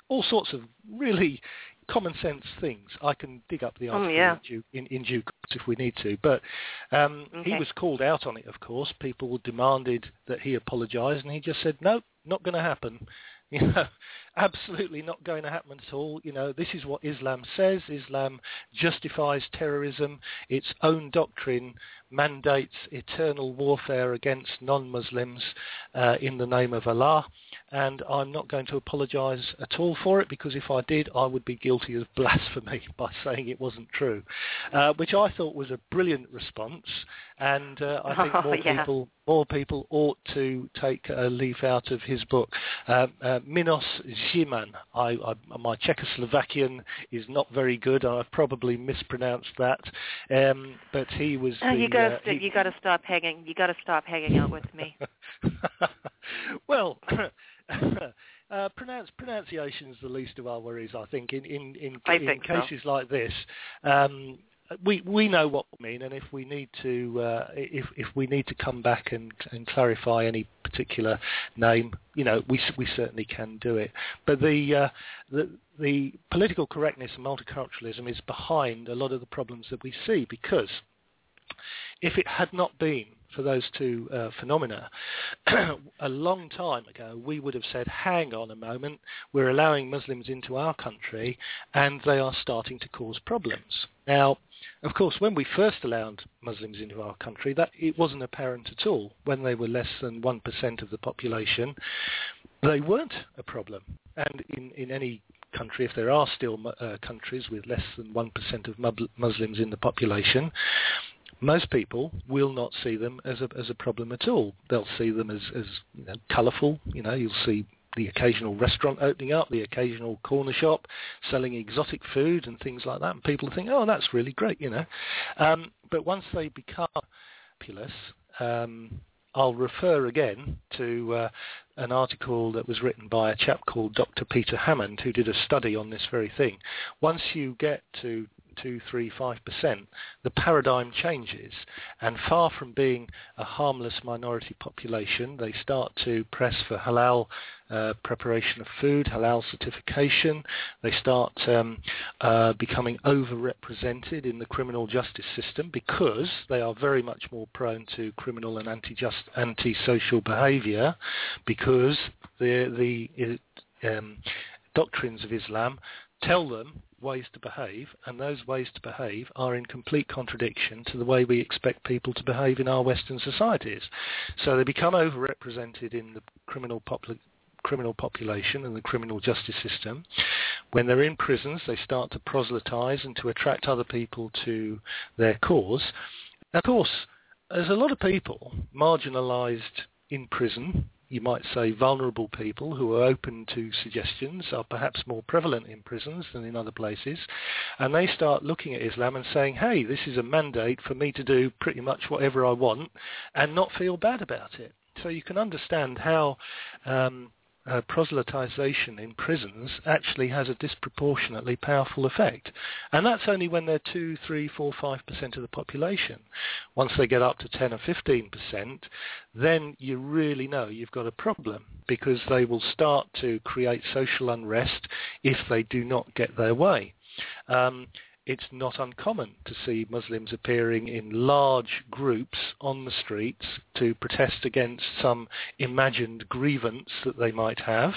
all sorts of really common sense things. I can dig up the article oh, yeah. in, due, in, in due course if we need to. But um, okay. he was called out on it, of course. People demanded that he apologise, and he just said, no, not going to happen. You know, absolutely not going to happen at all. You know, this is what Islam says. Islam justifies terrorism. Its own doctrine mandates eternal warfare against non-Muslims uh, in the name of Allah. And I'm not going to apologise at all for it, because if I did, I would be guilty of blasphemy by saying it wasn't true, uh, which I thought was a brilliant response. And uh, I think oh, more yeah. people more people ought to take a leaf out of his book. Uh, uh, Minos Ziman. I, I, my Czechoslovakian is not very good. I've probably mispronounced that, um, but he was. Oh, the, you gotta uh, st- he... you gotta stop hanging. You gotta stop hanging out with me. well. Uh, pronounce, pronunciation is the least of our worries, I think, in, in, in, I in think cases so. like this. Um, we we know what we mean, and if we need to uh, if if we need to come back and, and clarify any particular name, you know, we we certainly can do it. But the uh, the the political correctness and multiculturalism is behind a lot of the problems that we see, because if it had not been for those two uh, phenomena, a long time ago we would have said, hang on a moment, we're allowing Muslims into our country and they are starting to cause problems. Now, of course, when we first allowed Muslims into our country, that it wasn't apparent at all. When they were less than one percent of the population, they weren't a problem. And in, in any country, if there are still uh, countries with less than one percent of Muslims in the population, most people will not see them as a as a problem at all. They'll see them as, as you know, colourful. You know, you'll see the occasional restaurant opening up, the occasional corner shop selling exotic food and things like that, and people think, oh, that's really great, you know. Um, but once they become populous, um, I'll refer again to uh, an article that was written by a chap called Doctor Peter Hammond, who did a study on this very thing. Once you get to two, three, five percent, the paradigm changes, and far from being a harmless minority population, they start to press for halal uh, preparation of food, halal certification. They start um, uh, becoming overrepresented in the criminal justice system, because they are very much more prone to criminal and anti-just, anti-social behaviour, because the the um, doctrines of Islam tell them ways to behave, and those ways to behave are in complete contradiction to the way we expect people to behave in our Western societies. So they become overrepresented in the criminal popul- criminal population and the criminal justice system. When they're in prisons, they start to proselytize and to attract other people to their cause. Of course, there's a lot of people marginalized in prison. You might say vulnerable people who are open to suggestions are perhaps more prevalent in prisons than in other places. And they start looking at Islam and saying, hey, this is a mandate for me to do pretty much whatever I want and not feel bad about it. So you can understand how um, uh, proselytization in prisons actually has a disproportionately powerful effect. And that's only when they're two, three, four, five percent of the population. Once they get up to ten or fifteen percent, then you really know you've got a problem, because they will start to create social unrest if they do not get their way. Um, it's not uncommon to see Muslims appearing in large groups on the streets to protest against some imagined grievance that they might have.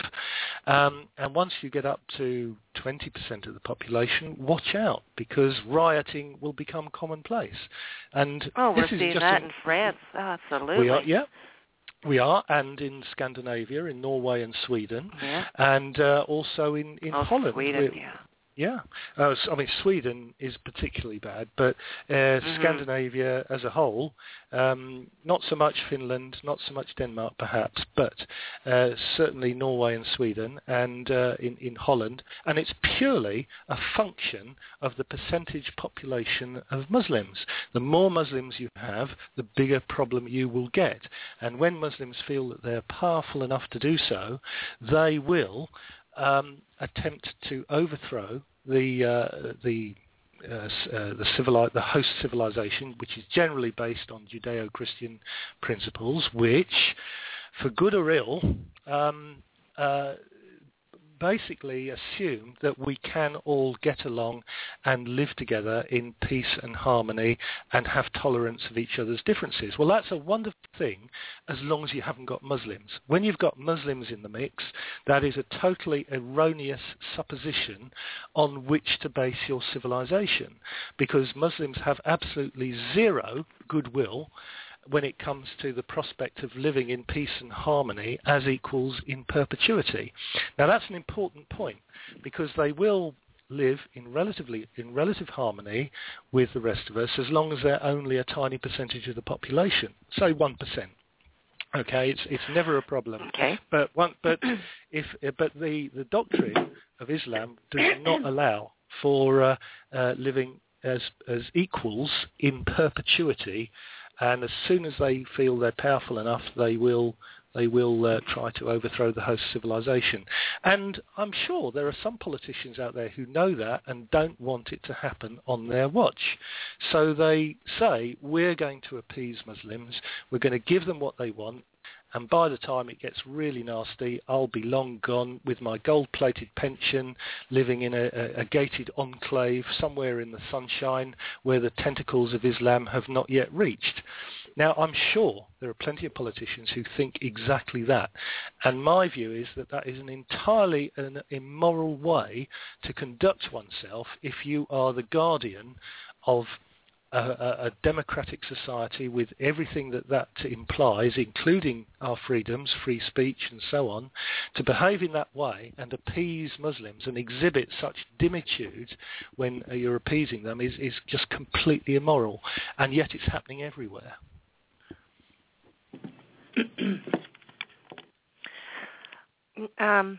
Um, and once you get up to twenty percent of the population, watch out, because rioting will become commonplace. And oh, this we're is seeing just that a, in France. Oh, absolutely. We are, yeah. We are, and in Scandinavia, in Norway and Sweden, yeah. and uh, also in, in oh, Holland. Sweden, we, yeah. Yeah, uh, I mean, Sweden is particularly bad, but uh, mm-hmm. Scandinavia as a whole, um, not so much Finland, not so much Denmark perhaps, but uh, certainly Norway and Sweden, and uh, in, in Holland, and it's purely a function of the percentage population of Muslims. The more Muslims you have, the bigger problem you will get, and when Muslims feel that they're powerful enough to do so, they will Um, attempt to overthrow the uh, the uh, uh, the civili- the host civilization, which is generally based on Judeo-Christian principles, which, for good or ill, um, uh, basically assume that we can all get along and live together in peace and harmony and have tolerance of each other's differences. Well, that's a wonderful thing as long as you haven't got Muslims. When you've got Muslims in the mix, that is a totally erroneous supposition on which to base your civilization, because Muslims have absolutely zero goodwill when it comes to the prospect of living in peace and harmony as equals in perpetuity. Now that's an important point, because they will live in relatively in relative harmony with the rest of us as long as they're only a tiny percentage of the population, say one percent. Okay, it's it's never a problem. Okay. But one, but if but the, the doctrine of Islam does not allow for uh, uh, living as as equals in perpetuity. And as soon as they feel they're powerful enough, they will they will uh, try to overthrow the host civilization. And I'm sure there are some politicians out there who know that and don't want it to happen on their watch. So they say, we're going to appease Muslims, we're going to give them what they want, and by the time it gets really nasty, I'll be long gone with my gold-plated pension, living in a, a, a gated enclave somewhere in the sunshine where the tentacles of Islam have not yet reached. Now, I'm sure there are plenty of politicians who think exactly that. And my view is that that is an entirely an immoral way to conduct oneself if you are the guardian of A, a democratic society with everything that that implies, including our freedoms, free speech and so on. To behave in that way and appease Muslims and exhibit such dimitude when uh, you're appeasing them is, is just completely immoral, and yet it's happening everywhere. um,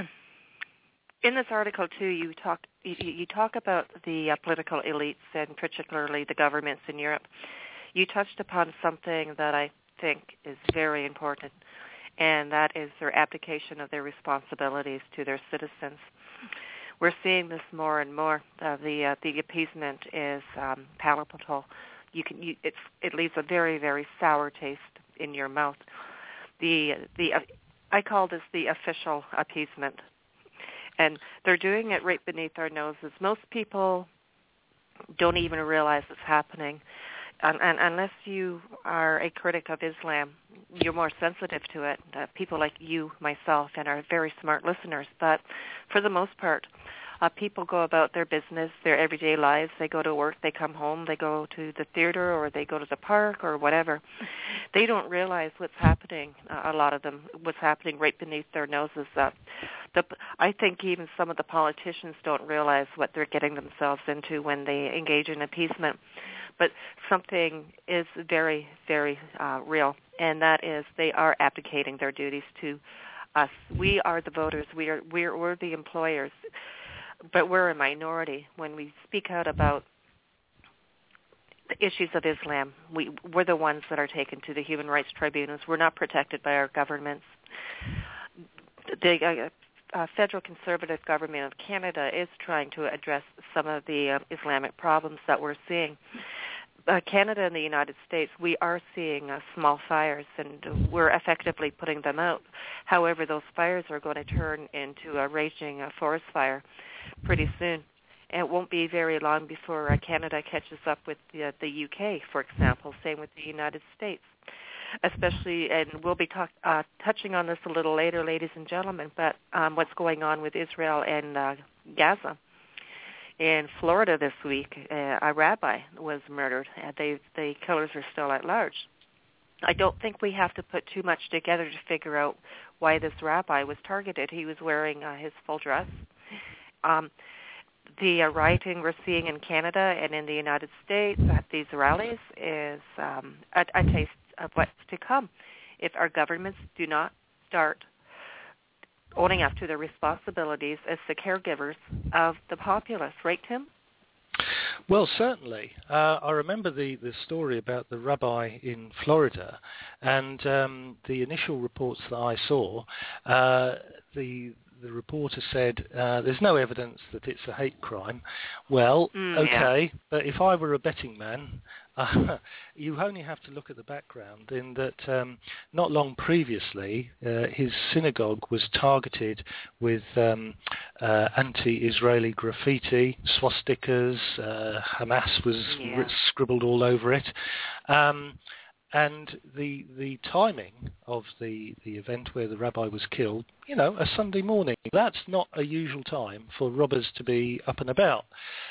in this article, too, you talk you, you talk about the uh, political elites and particularly the governments in Europe. You touched upon something that I think is very important, and that is their abdication of their responsibilities to their citizens. We're seeing this more and more. Uh, the uh, the appeasement is um, palatable. You can you, it's, it leaves a very very sour taste in your mouth. The the uh, I call this the official appeasement. And they're doing it right beneath our noses. Most people don't even realize it's happening. And, and unless you are a critic of Islam, you're more sensitive to it. Uh, people like you, myself, and our very smart listeners. But for the most part, uh, people go about their business, their everyday lives. They go to work, they come home, they go to the theater, or they go to the park, or whatever. They don't realize what's happening, uh, a lot of them, what's happening right beneath their noses. Uh, the, I think even some of the politicians don't realize what they're getting themselves into when they engage in appeasement. But something is very, very uh, real, and that is they are abdicating their duties to us. We are the voters. We are we're, we're the employers, but we're a minority when we speak out about the issues of Islam. We, we're the ones that are taken to the human rights tribunals. We're not protected by our governments. The uh, uh, federal conservative government of Canada is trying to address some of the uh, Islamic problems that we're seeing. Uh, Canada and the United States, we are seeing uh, small fires, and we're effectively putting them out. However, those fires are going to turn into a raging uh, forest fire pretty soon. And it won't be very long before uh, Canada catches up with the, uh, the U K, for example, same with the United States. Especially, and we'll be talk, uh, touching on this a little later, ladies and gentlemen, but um, what's going on with Israel and uh, Gaza. In Florida this week, uh, a rabbi was murdered. Uh, they, the killers are still at large. I don't think we have to put too much together to figure out why this rabbi was targeted. He was wearing uh, his full dress. Um, the uh, rioting we're seeing in Canada and in the United States at these rallies is um, a, a taste of what's to come if our governments do not start owning up to their responsibilities as the caregivers of the populace. Right, Tim? Well, certainly. Uh, I remember the, the story about the rabbi in Florida, and um, the initial reports that I saw, uh, the the reporter said, uh, there's no evidence that it's a hate crime. Well, mm, okay, yeah. but if I were a betting man, uh, you only have to look at the background in that um, not long previously, uh, his synagogue was targeted with um, uh, anti-Israeli graffiti, swastikas, uh, Hamas was yeah. scribbled all over it. Um, And the the timing of the, the event where the rabbi was killed, you know, a Sunday morning, that's not a usual time for robbers to be up and about.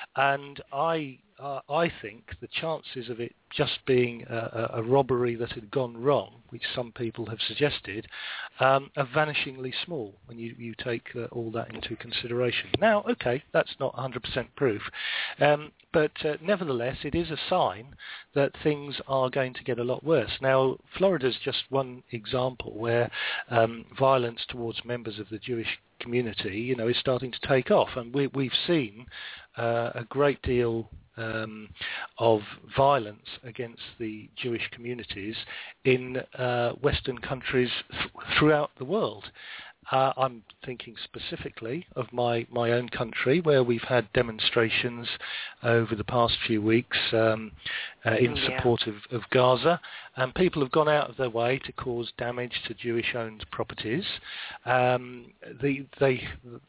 And I uh, I think the chances of it just being a, a robbery that had gone wrong, which some people have suggested, um, are vanishingly small when you, you take uh, all that into consideration. Now, okay, that's not one hundred percent proof, um, but uh, nevertheless, it is a sign that things are going to get a lot worse. Now, Florida's just one example where um, violence towards members of the Jewish community, you know, is starting to take off, and we, we've seen uh, a great deal um, of violence against the Jewish communities in uh, Western countries th- throughout the world. Uh, I'm thinking specifically of my, my own country, where we've had demonstrations over the past few weeks um, uh, in yeah. support of, of Gaza, and people have gone out of their way to cause damage to Jewish-owned properties. Um, the, they,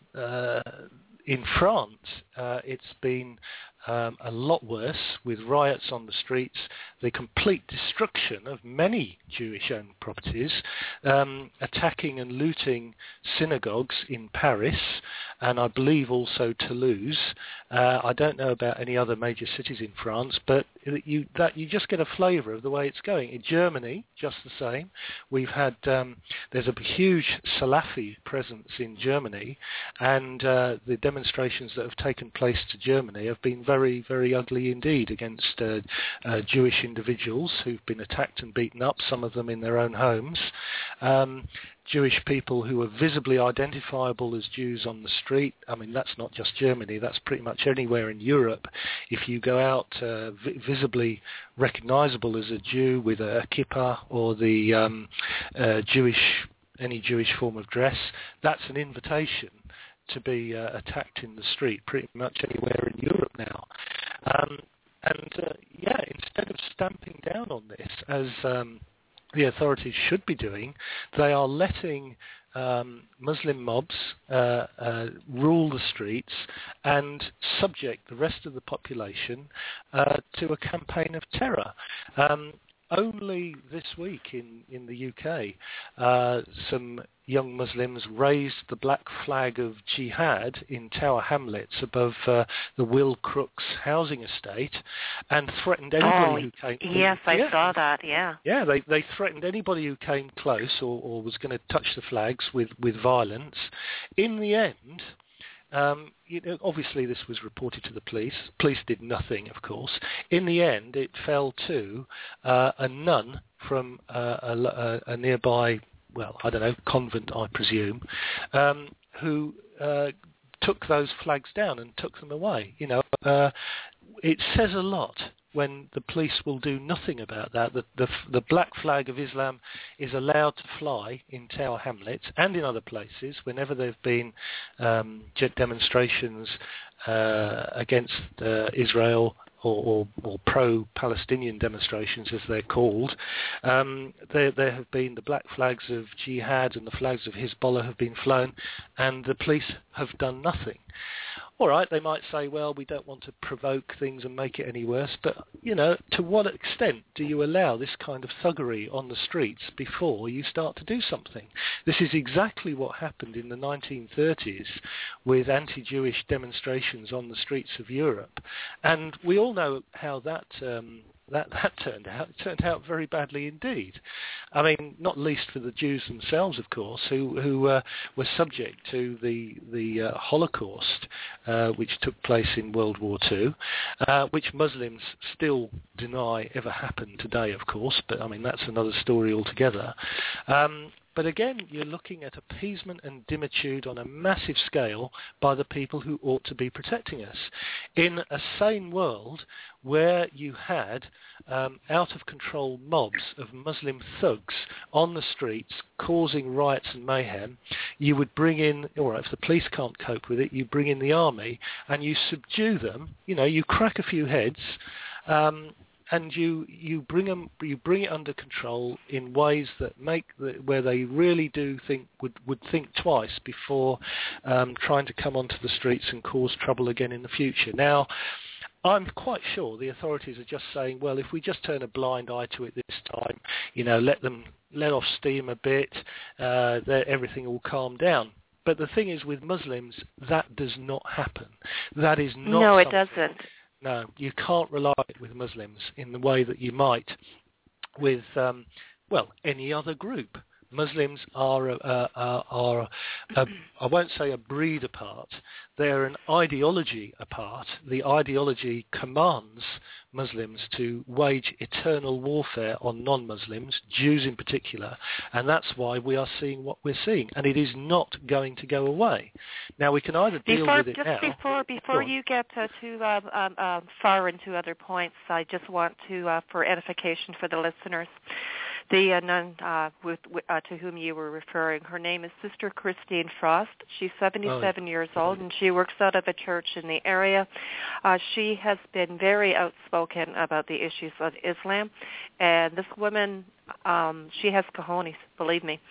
uh, in France, uh, it's been Um, a lot worse, with riots on the streets, the complete destruction of many Jewish-owned properties, um, attacking and looting synagogues in Paris, and I believe also Toulouse. Uh, I don't know about any other major cities in France, but you, that, you just get a flavour of the way it's going. In Germany, just the same. We've had, um, there's a huge Salafi presence in Germany, and uh, the demonstrations that have taken place to Germany have been very, very ugly indeed against uh, uh, Jewish individuals who've been attacked and beaten up, some of them in their own homes. Um, Jewish people who are visibly identifiable as Jews on the street. I mean, that's not just Germany, that's pretty much anywhere in Europe. If you go out uh, vi- visibly recognizable as a Jew with a kippah or the um, uh, Jewish, any Jewish form of dress, that's an invitation to be uh, attacked in the street pretty much anywhere in Europe now. Um, and uh, yeah, instead of stamping down on this, as um, the authorities should be doing, they are letting um, Muslim mobs uh, uh, rule the streets and subject the rest of the population uh, to a campaign of terror. Um, Only this week in, in the U K, uh, some young Muslims raised the black flag of jihad in Tower Hamlets above uh, the Will Crooks housing estate and threatened anybody oh, who came... Yes, who, I yeah, saw that, yeah. Yeah, they, they threatened anybody who came close or, or was going to touch the flags with, with violence. In the end... Um, you know, obviously, this was reported to the police. Police did nothing, of course. In the end, it fell to uh, a nun from uh, a, a, a nearby, well, I don't know, convent, I presume, um, who uh, took those flags down and took them away. You know, uh, it says a lot when the police will do nothing about that. The, the, the black flag of Islam is allowed to fly in Tower Hamlets and in other places whenever there have been um, demonstrations uh, against uh, Israel or, or, or pro-Palestinian demonstrations, as they're called. Um, there, there have been the black flags of jihad and the flags of Hezbollah have been flown, and the police have done nothing. All right, they might say, well, we don't want to provoke things and make it any worse, but, you know, to what extent do you allow this kind of thuggery on the streets before you start to do something? This is exactly what happened in the nineteen thirties with anti-Jewish demonstrations on the streets of Europe, and we all know how that... Um, That, that turned out. It turned out very badly indeed. I mean, not least for the Jews themselves, of course, who, who uh, were subject to the, the uh, Holocaust, uh, which took place in World War Two, uh, which Muslims still deny ever happened today, of course, but I mean, that's another story altogether. Um, But again, you're looking at appeasement and dimitude on a massive scale by the people who ought to be protecting us. In a sane world where you had um, out-of-control mobs of Muslim thugs on the streets causing riots and mayhem, you would bring in, all right, if the police can't cope with it, you bring in the army and you subdue them, you know, you crack a few heads, um, and you you bring them you bring it under control in ways that make the, where they really do think would would think twice before um, trying to come onto the streets and cause trouble again in the future. Now, I'm quite sure the authorities are just saying, well, if we just turn a blind eye to it this time, you know, let them let off steam a bit, uh, everything will calm down. But the thing is, with Muslims, that does not happen. That is not. No, it doesn't. No, you can't rely with Muslims in the way that you might with, um, well, any other group. Muslims are, uh, uh, are a, I won't say a breed apart, they're an ideology apart. The ideology commands Muslims to wage eternal warfare on non-Muslims, Jews in particular, and that's why we are seeing what we're seeing, and it is not going to go away. Now, we can either deal before, with it just now... Before, before you get uh, too uh, um, uh, far into other points, I just want to, uh, for edification for the listeners, the uh, nun uh, with, uh, to whom you were referring, her name is Sister Christine Frost. She's seventy-seven oh. years old, and she works out of a church in the area. Uh, she has been very outspoken about the issues of Islam, and this woman, um, she has cojones, believe me.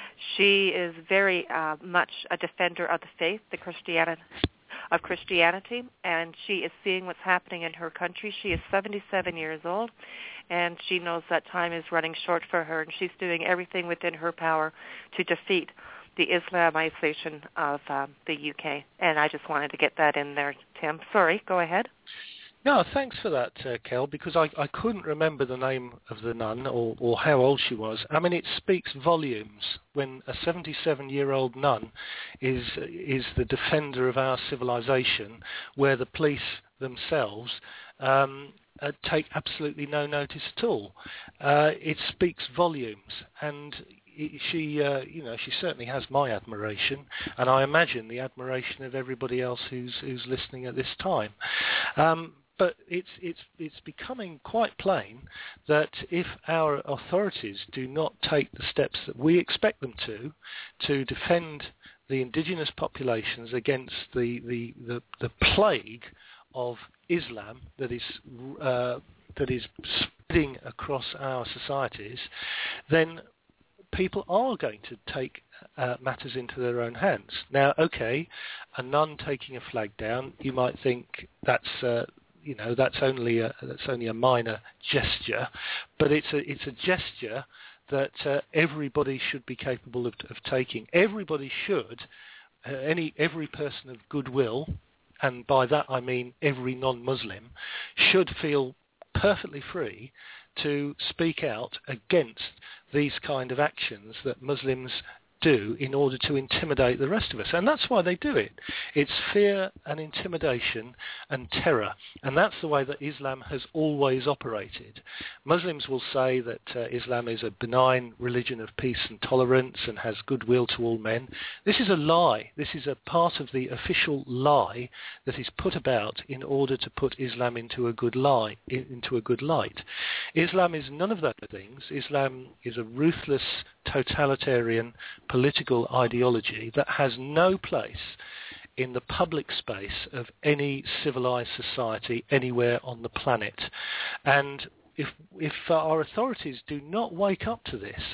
She is very uh, much a defender of the faith, the Christianity. of Christianity, and she is seeing what's happening in her country. She is seventy-seven years old, and she knows that time is running short for her, and she's doing everything within her power to defeat the Islamization of um, the U K. And I just wanted to get that in there, Tim. Sorry, go ahead. No, thanks for that, uh, Kel, because I, I couldn't remember the name of the nun or, or how old she was. I mean, it speaks volumes when a seventy-seven-year-old nun is is the defender of our civilization, where the police themselves um, uh, take absolutely no notice at all. Uh, it speaks volumes, and she, uh, you know, she certainly has my admiration, and I imagine the admiration of everybody else who's who's listening at this time. Um, But it's it's it's becoming quite plain that if our authorities do not take the steps that we expect them to, to defend the indigenous populations against the the, the, the plague of Islam that is uh, that is spreading across our societies, then people are going to take uh, matters into their own hands. Now, okay, a nun taking a flag down, you might think that's uh, you know, that's only a that's only a minor gesture, but it's a it's a gesture that uh, everybody should be capable of, of taking. Everybody should, uh, any every person of goodwill, and by that I mean every non-Muslim, should feel perfectly free to speak out against these kind of actions that Muslims do in order to intimidate the rest of us. And that's why they do it. It's fear and intimidation and terror. And that's the way that Islam has always operated. Muslims will say that uh, Islam is a benign religion of peace and tolerance and has goodwill to all men. This is a lie. This is a part of the official lie that is put about in order to put Islam into a good lie, into a good light. Islam is none of those things. Islam is a ruthless, totalitarian political ideology that has no place in the public space of any civilized society anywhere on the planet. And if if our authorities do not wake up to this,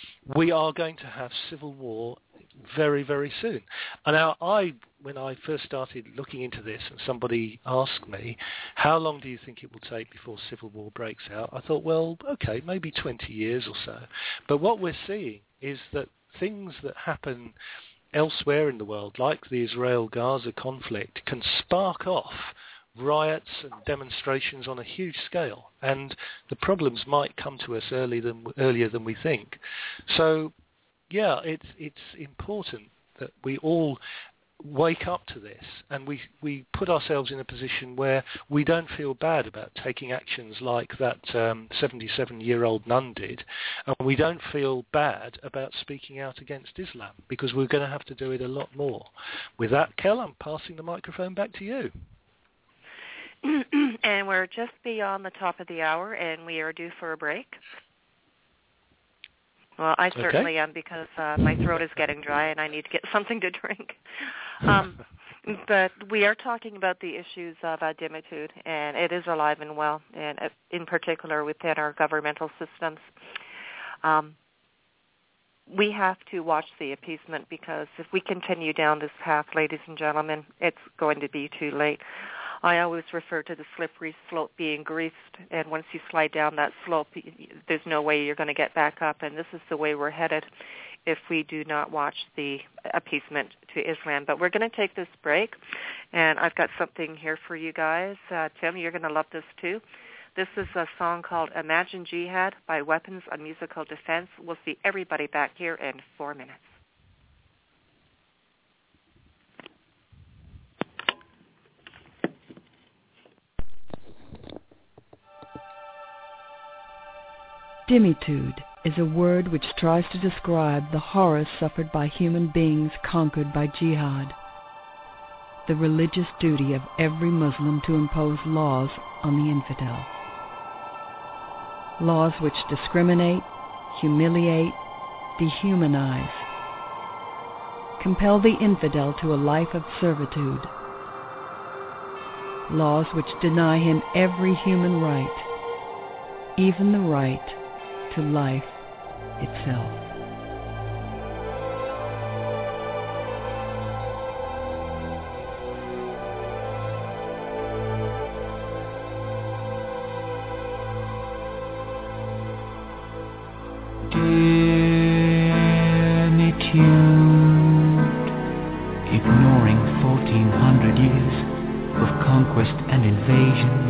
we are going to have civil war very, very soon. And now, I, when I first started looking into this and somebody asked me, how long do you think it will take before civil war breaks out? I thought, well, okay, maybe twenty years or so. But what we're seeing is that things that happen elsewhere in the world, like the Israel-Gaza conflict, can spark off riots and demonstrations on a huge scale, and the problems might come to us early than, earlier than we think. So, yeah, it's it's important that we all wake up to this, and we, we put ourselves in a position where we don't feel bad about taking actions like that um, seventy-seven-year-old nun did, and we don't feel bad about speaking out against Islam, because we're going to have to do it a lot more. With that, Kel, I'm passing the microphone back to you. And we're just beyond the top of the hour, and we are due for a break. Well, I certainly okay. am, because uh, my throat is getting dry and I need to get something to drink. Um, But we are talking about the issues of uh, dimitude, and it is alive and well, and uh, in particular within our governmental systems. Um, we have to watch the appeasement, because if we continue down this path, ladies and gentlemen, it's going to be too late. I always refer to the slippery slope being greased, and once you slide down that slope, there's no way you're going to get back up, and this is the way we're headed if we do not watch the appeasement to Islam. But we're going to take this break, and I've got something here for you guys. Uh, Tim, you're going to love this too. This is a song called Imagine Jihad by Weapons on Musical Defense. We'll see everybody back here in four minutes. Dimitude is a word which tries to describe the horrors suffered by human beings conquered by jihad, the religious duty of every Muslim to impose laws on the infidel. Laws which discriminate, humiliate, dehumanize, compel the infidel to a life of servitude. Laws which deny him every human right, even the right to life itself. Ignoring fourteen hundred years of conquest and invasion.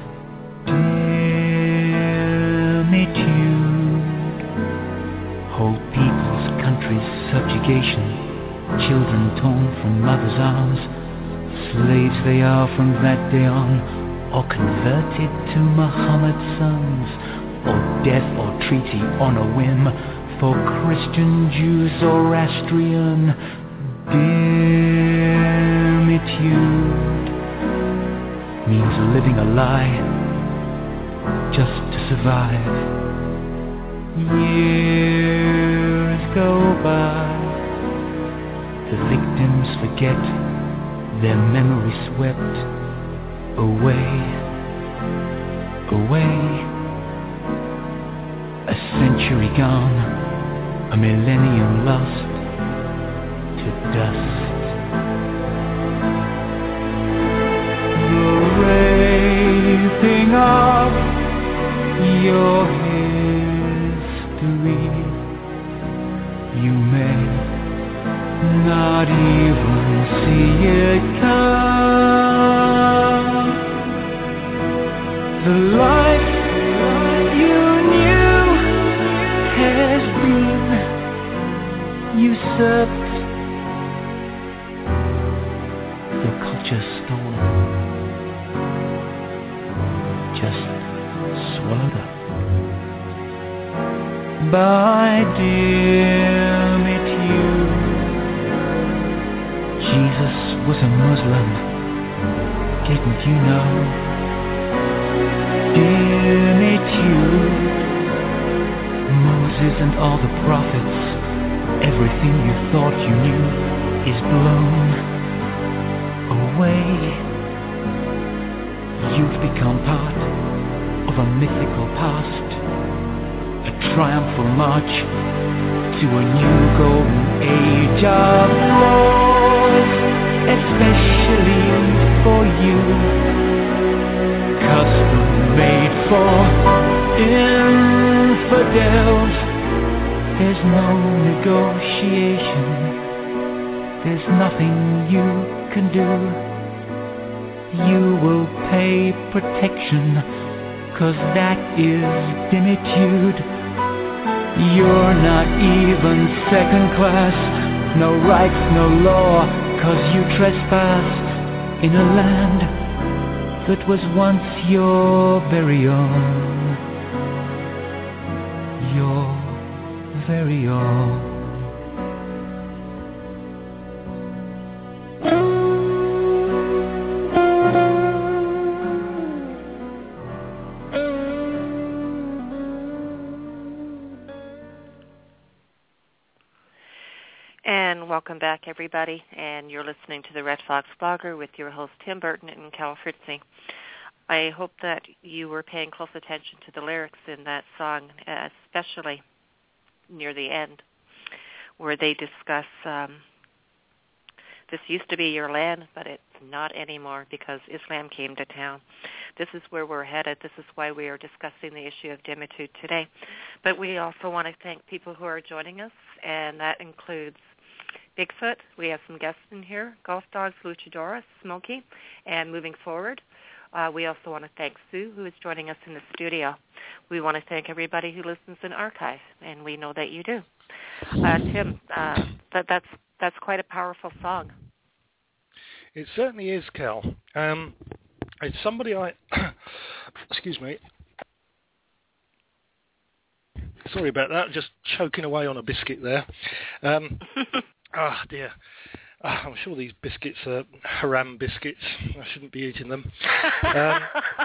Dimitude. Whole peoples, countries, subjugation. Children torn from mothers' arms. Slaves they are from that day on, or converted to Muhammad's sons, or death or treaty on a whim, for Christian, Jews, Zoroastrian. Dimitude means living a lie just to survive. Years go by, the victims forget, their memory swept away, away. A century gone, a millennium lost to dust. The raping of your history, you may not even see it come. The life you knew has been usurped. Your culture stolen, just swallowed up by dimitude. Jesus was a Muslim, didn't you know? Dimitude. Moses and all the prophets, everything you thought you knew is blown away. You've become part of a mythical past, a triumphal march to a new golden age of wars, especially for you. Custom made for infidels. There's no negotiation, there's nothing you can do. You will pay protection, 'cause that is dimitude. You're not even second class, no rights, no law, 'cause you trespass in a land that was once your very own. Your very own. welcome back, everybody. And you're listening to the Red Fox Blogger with your host, Tim Burton and Cal Fritzy. I hope that you were paying close attention to the lyrics in that song, especially near the end, where they discuss um, this used to be your land, but it's not anymore because Islam came to town. This is where we're headed. This is why we are discussing the issue of dhimmitud today. But we also want to thank people who are joining us, and that includes Bigfoot. We have some guests in here, Golf Dogs, Luchadora, Smokey, and moving forward. Uh, we also want to thank Sue, who is joining us in the studio. We want to thank everybody who listens in archive, and we know that you do. Uh, Tim, uh, that, that's that's quite a powerful song. It certainly is, Cal. Um, it's somebody I... excuse me. Sorry about that. Just choking away on a biscuit there. Um, ah, dear. Uh, I'm sure these biscuits are haram biscuits. I shouldn't be eating them. Um,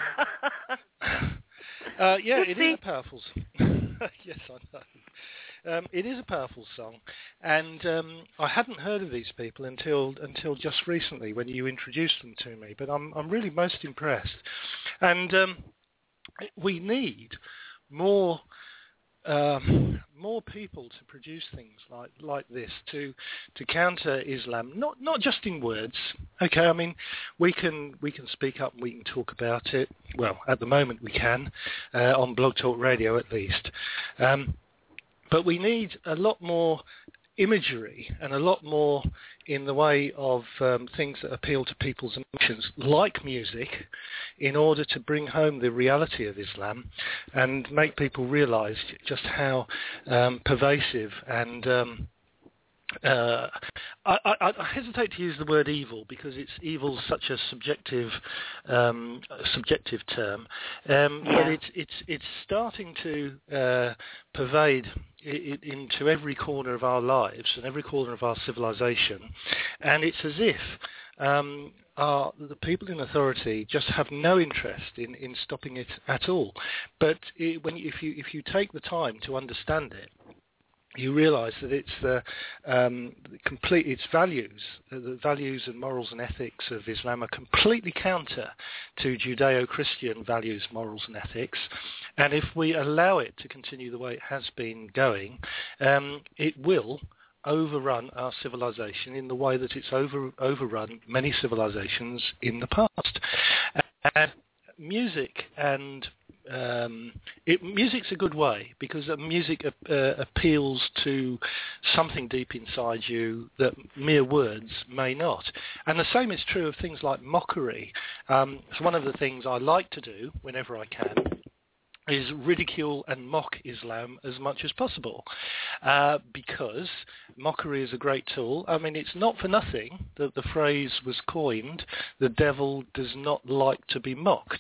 uh, yeah, it is a powerful song. Yes, I know. Um, it is a powerful song, and um, I hadn't heard of these people until until just recently when you introduced them to me. But I'm I'm really most impressed, and um, we need more. Um, more people to produce things like like this to to counter Islam, not not just in words. Okay, I mean we can we can speak up and we can talk about it. Well, at the moment we can uh, on Blog Talk Radio at least, um, but we need a lot more imagery and a lot more in the way of um, things that appeal to people's emotions, like music, in order to bring home the reality of Islam and make people realise just how um, pervasive and um, uh, I, I, I hesitate to use the word evil because it's evil such a subjective um, subjective term, um, yeah. but it's it's it's starting to uh, pervade it into every corner of our lives and every corner of our civilization, and it's as if um, our, the people in authority just have no interest in, in stopping it at all. But it, when if you if you take the time to understand it, you realise that it's the um, complete its values, the values and morals and ethics of Islam are completely counter to Judeo-Christian values, morals and ethics. And if we allow it to continue the way it has been going, um, it will overrun our civilization in the way that it's over, overrun many civilizations in the past. And music and Um, it, music's a good way because uh, music uh, appeals to something deep inside you that mere words may not. And the same is true of things like mockery. Um, it's one of the things I like to do whenever I can is ridicule and mock Islam as much as possible uh, because mockery is a great tool. I mean, it's not for nothing that the phrase was coined, the devil does not like to be mocked.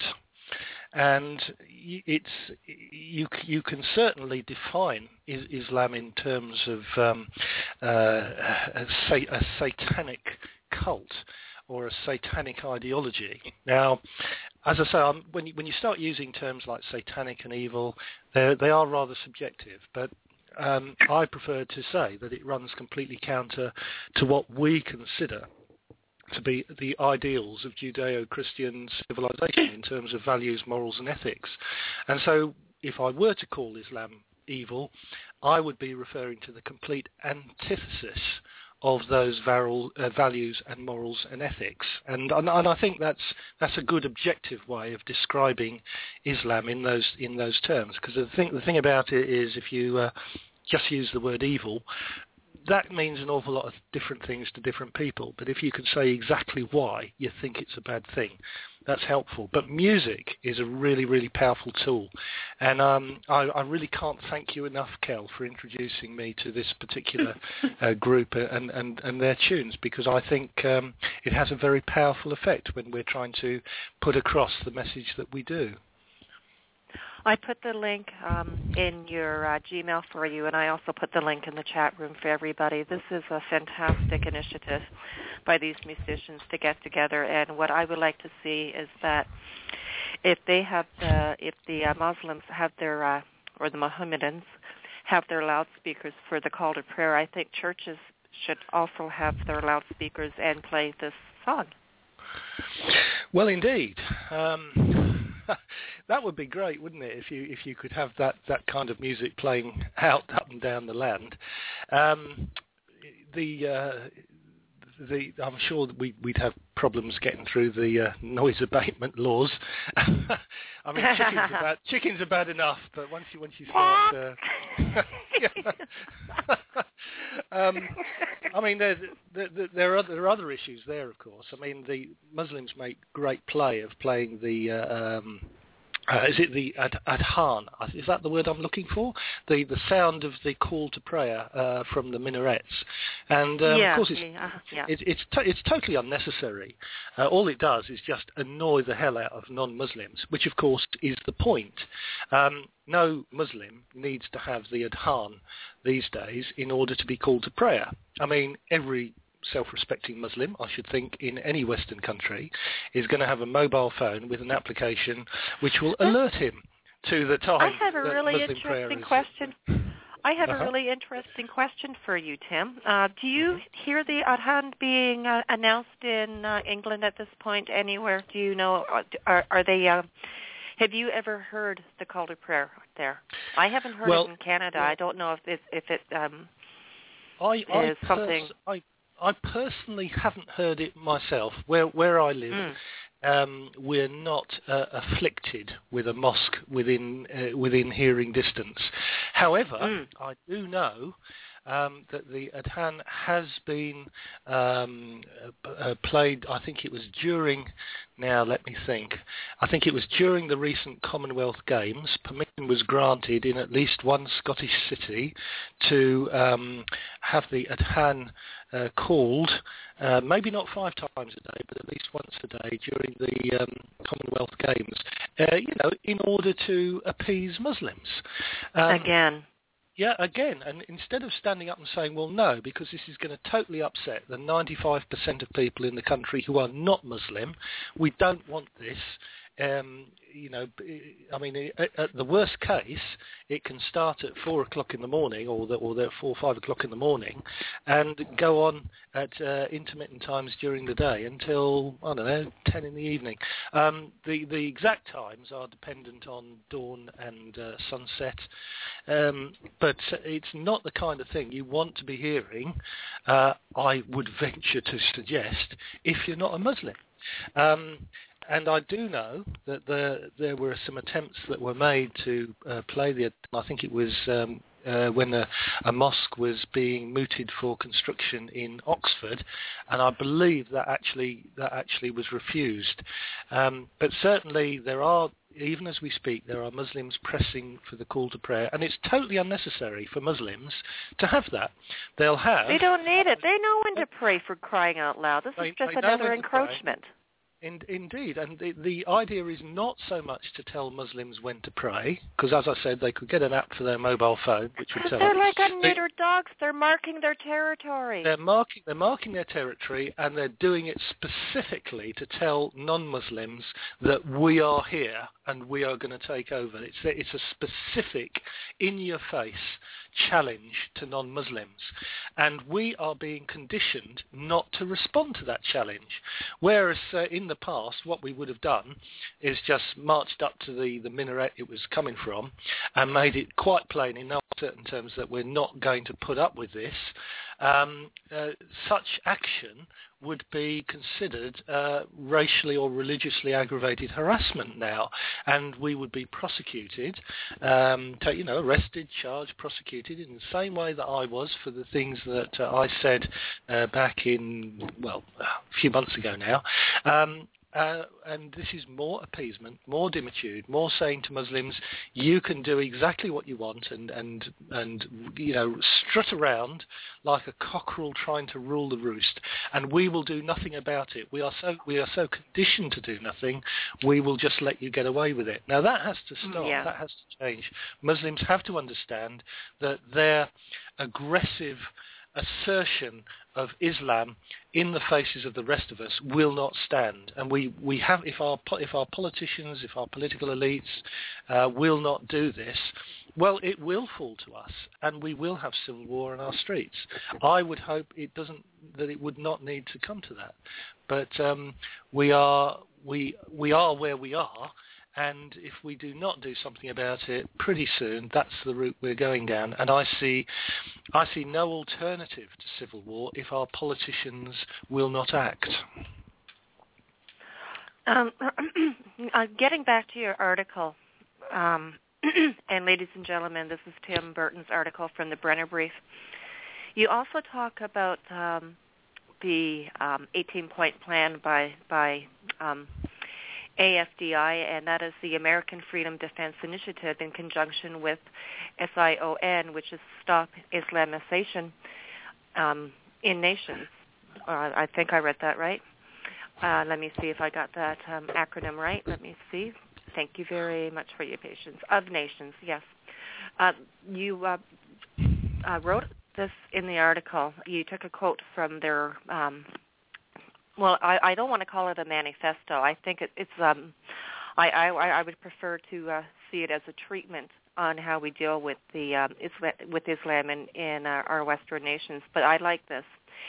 And it's you. You can certainly define Islam in terms of um, uh, a, a satanic cult or a satanic ideology. Now, as I say, um, when you, when you start using terms like satanic and evil, they are rather subjective. But um, I prefer to say that it runs completely counter to what we consider to be the ideals of Judeo-Christian civilization in terms of values, morals and ethics. And so if I were to call Islam evil, I would be referring to the complete antithesis of those varal, uh, values and morals and ethics. And, and and I think that's that's a good objective way of describing Islam in those in those terms. Because the thing the thing about it is if you uh, just use the word evil, that means an awful lot of different things to different people. But if you can say exactly why you think it's a bad thing, that's helpful. But music is a really, really powerful tool. And um, I, I really can't thank you enough, Kel, for introducing me to this particular uh, group and, and, and their tunes, because I think um, it has a very powerful effect when we're trying to put across the message that we do. I put the link um, in your uh, Gmail for you, and I also put the link in the chat room for everybody. This is a fantastic initiative by these musicians to get together, and what I would like to see is that if they have the, if the uh, Muslims have their, uh, or the Mohammedans have their loudspeakers for the call to prayer, I think churches should also have their loudspeakers and play this song. Well, indeed. Um, that would be great, wouldn't it, if you if you could have that, that kind of music playing out up and down the land. Um, the uh, the I'm sure that we, we'd have problems getting through the uh, noise abatement laws. I mean, chickens are bad. Chickens are bad enough, but once you once you start, uh, um, I mean, there there, there are other, there are other issues there, of course. I mean, the Muslims make great play of playing the. Uh, um, Uh, is it the ad, adhan? Is that the word I'm looking for? The the sound of the call to prayer uh, from the minarets, and um, yeah, of course it's yeah, yeah. it, it's to, it's totally unnecessary. Uh, all it does is just annoy the hell out of non-Muslims, which of course is the point. Um, no Muslim needs to have the adhan these days in order to be called to prayer. I mean, every self-respecting Muslim, I should think, in any Western country, is going to have a mobile phone with an application which will alert him to the time. I have a that really Muslim interesting is... question. I have uh-huh. a really interesting question for you, Tim. Uh, do you hear the Adhan being uh, announced in uh, England at this point anywhere? Do you know? Are, are they? Uh, have you ever heard the call to prayer there? I haven't heard well, it in Canada. Well, I don't know if it, if it um, I, I is pers- something. I, I personally haven't heard it myself. Where where I live, mm. um, we're not uh, afflicted with a mosque within uh, within hearing distance. However, mm. I do know um, that the Adhan has been um, uh, played. I think it was during. Now let me think. I think it was during the recent Commonwealth Games. Permission was granted in at least one Scottish city to um, have the Adhan uh, called, uh, maybe not five times a day, but at least once a day during the um, Commonwealth Games. Uh, you know, in order to appease Muslims. Um, Again. Yeah, again, and instead of standing up and saying, well, no, because this is going to totally upset the ninety-five percent of people in the country who are not Muslim, we don't want this. Um, you know, I mean, at, at the worst case, it can start at four o'clock in the morning, or the, or the four or five o'clock in the morning, and go on at uh, intermittent times during the day until I don't know ten in the evening. Um, the the exact times are dependent on dawn and uh, sunset, um, but it's not the kind of thing you want to be hearing. Uh, I would venture to suggest if you're not a Muslim. Um, And I do know that there, there were some attempts that were made to uh, play the. I think it was um, uh, when a, a mosque was being mooted for construction in Oxford, and I believe that actually that actually was refused. Um, but certainly there are, even as we speak, there are Muslims pressing for the call to prayer, and it's totally unnecessary for Muslims to have that. They'll have. They don't need it. They know when to pray, for crying out loud. This they, is just they another encroachment. In, indeed, and the, the idea is not so much to tell Muslims when to pray, because as I said, they could get an app for their mobile phone, which would tell They're them. like unneutered dogs. They're marking their territory. They're marking, they're marking their territory, and they're doing it specifically to tell non-Muslims that we are here and we are going to take over. It's a, it's a specific, in-your-face challenge to non-Muslims, and we are being conditioned not to respond to that challenge. Whereas uh, in the past, what we would have done is just marched up to the, the minaret it was coming from and made it quite plain in no certain terms that we're not going to put up with this. Um, uh, such action would be considered uh, racially or religiously aggravated harassment now, and we would be prosecuted, um, to, you know, arrested, charged, prosecuted in the same way that I was for the things that uh, I said uh, back in, well, a few months ago now. Um, Uh, and this is more appeasement, more dimitude, more saying to Muslims, you can do exactly what you want and, and, and you know, strut around like a cockerel trying to rule the roost, and we will do nothing about it. We are so we are so conditioned to do nothing, we will just let you get away with it. Now that has to stop. Yeah. That has to change. Muslims have to understand that their aggressive assertion of Islam in the faces of the rest of us will not stand. And we, we have, if our if our politicians, if our political elites uh, will not do this, well, it will fall to us, and we will have civil war in our streets. I would hope it doesn't, that it would not need to come to that. But um, we are we we are where we are. And if we do not do something about it pretty soon, that's the route we're going down. And I see, I see no alternative to civil war if our politicians will not act. Um, uh, getting back to your article, um, and ladies and gentlemen, this is Tim Burton's article from the Brenner Brief. You also talk about um, the um, eighteen-point plan by by. Um, A F D I, and that is the American Freedom Defense Initiative in conjunction with S I O N, which is Stop Islamization um, in Nations. Uh, I think I read that right. Uh, let me see if I got that um, acronym right. Let me see. Thank you very much for your patience. Of Nations, yes. Uh, you uh, uh, wrote this in the article. You took a quote from their um, Well, I, I don't want to call it a manifesto. I think it, it's. Um, I, I, I would prefer to uh, see it as a treatment on how we deal with the um, Islam, with Islam in, in uh, our Western nations. But I like this.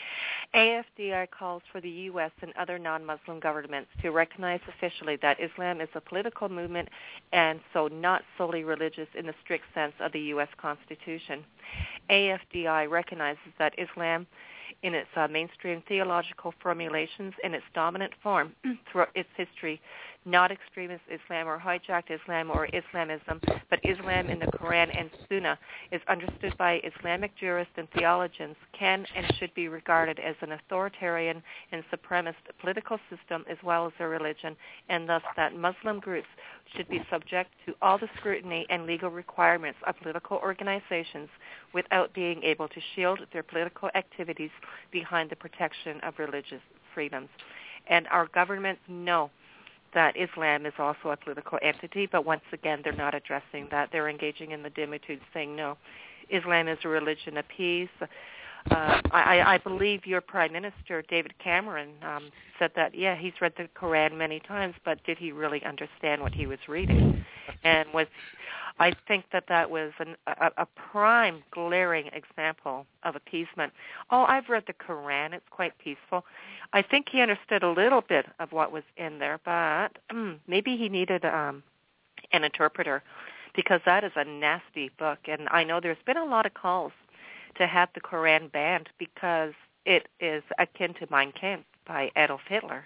A F D I calls for the U S and other non-Muslim governments to recognize officially that Islam is a political movement and so not solely religious in the strict sense of the U S Constitution. A F D I recognizes that Islam, in its uh, mainstream theological formulations in its dominant form throughout its history, not extremist Islam or hijacked Islam or Islamism, but Islam in the Quran and Sunnah, is understood by Islamic jurists and theologians, can and should be regarded as an authoritarian and supremacist political system as well as a religion, and thus that Muslim groups should be subject to all the scrutiny and legal requirements of political organizations without being able to shield their political activities behind the protection of religious freedoms. And our governments know that Islam is also a political entity, but once again, they're not addressing that. They're engaging in the dimitude, saying, no, Islam is a religion of peace. Uh, I, I believe your Prime Minister, David Cameron, um, said that, yeah, he's read the Quran many times, but did he really understand what he was reading? And was, I think that that was an, a, a prime, glaring example of appeasement. Oh, I've read the Quran. It's quite peaceful. I think he understood a little bit of what was in there, but mm, maybe he needed um, an interpreter, because that is a nasty book. And I know there's been a lot of calls to have the Quran banned because it is akin to Mein Kampf by Adolf Hitler.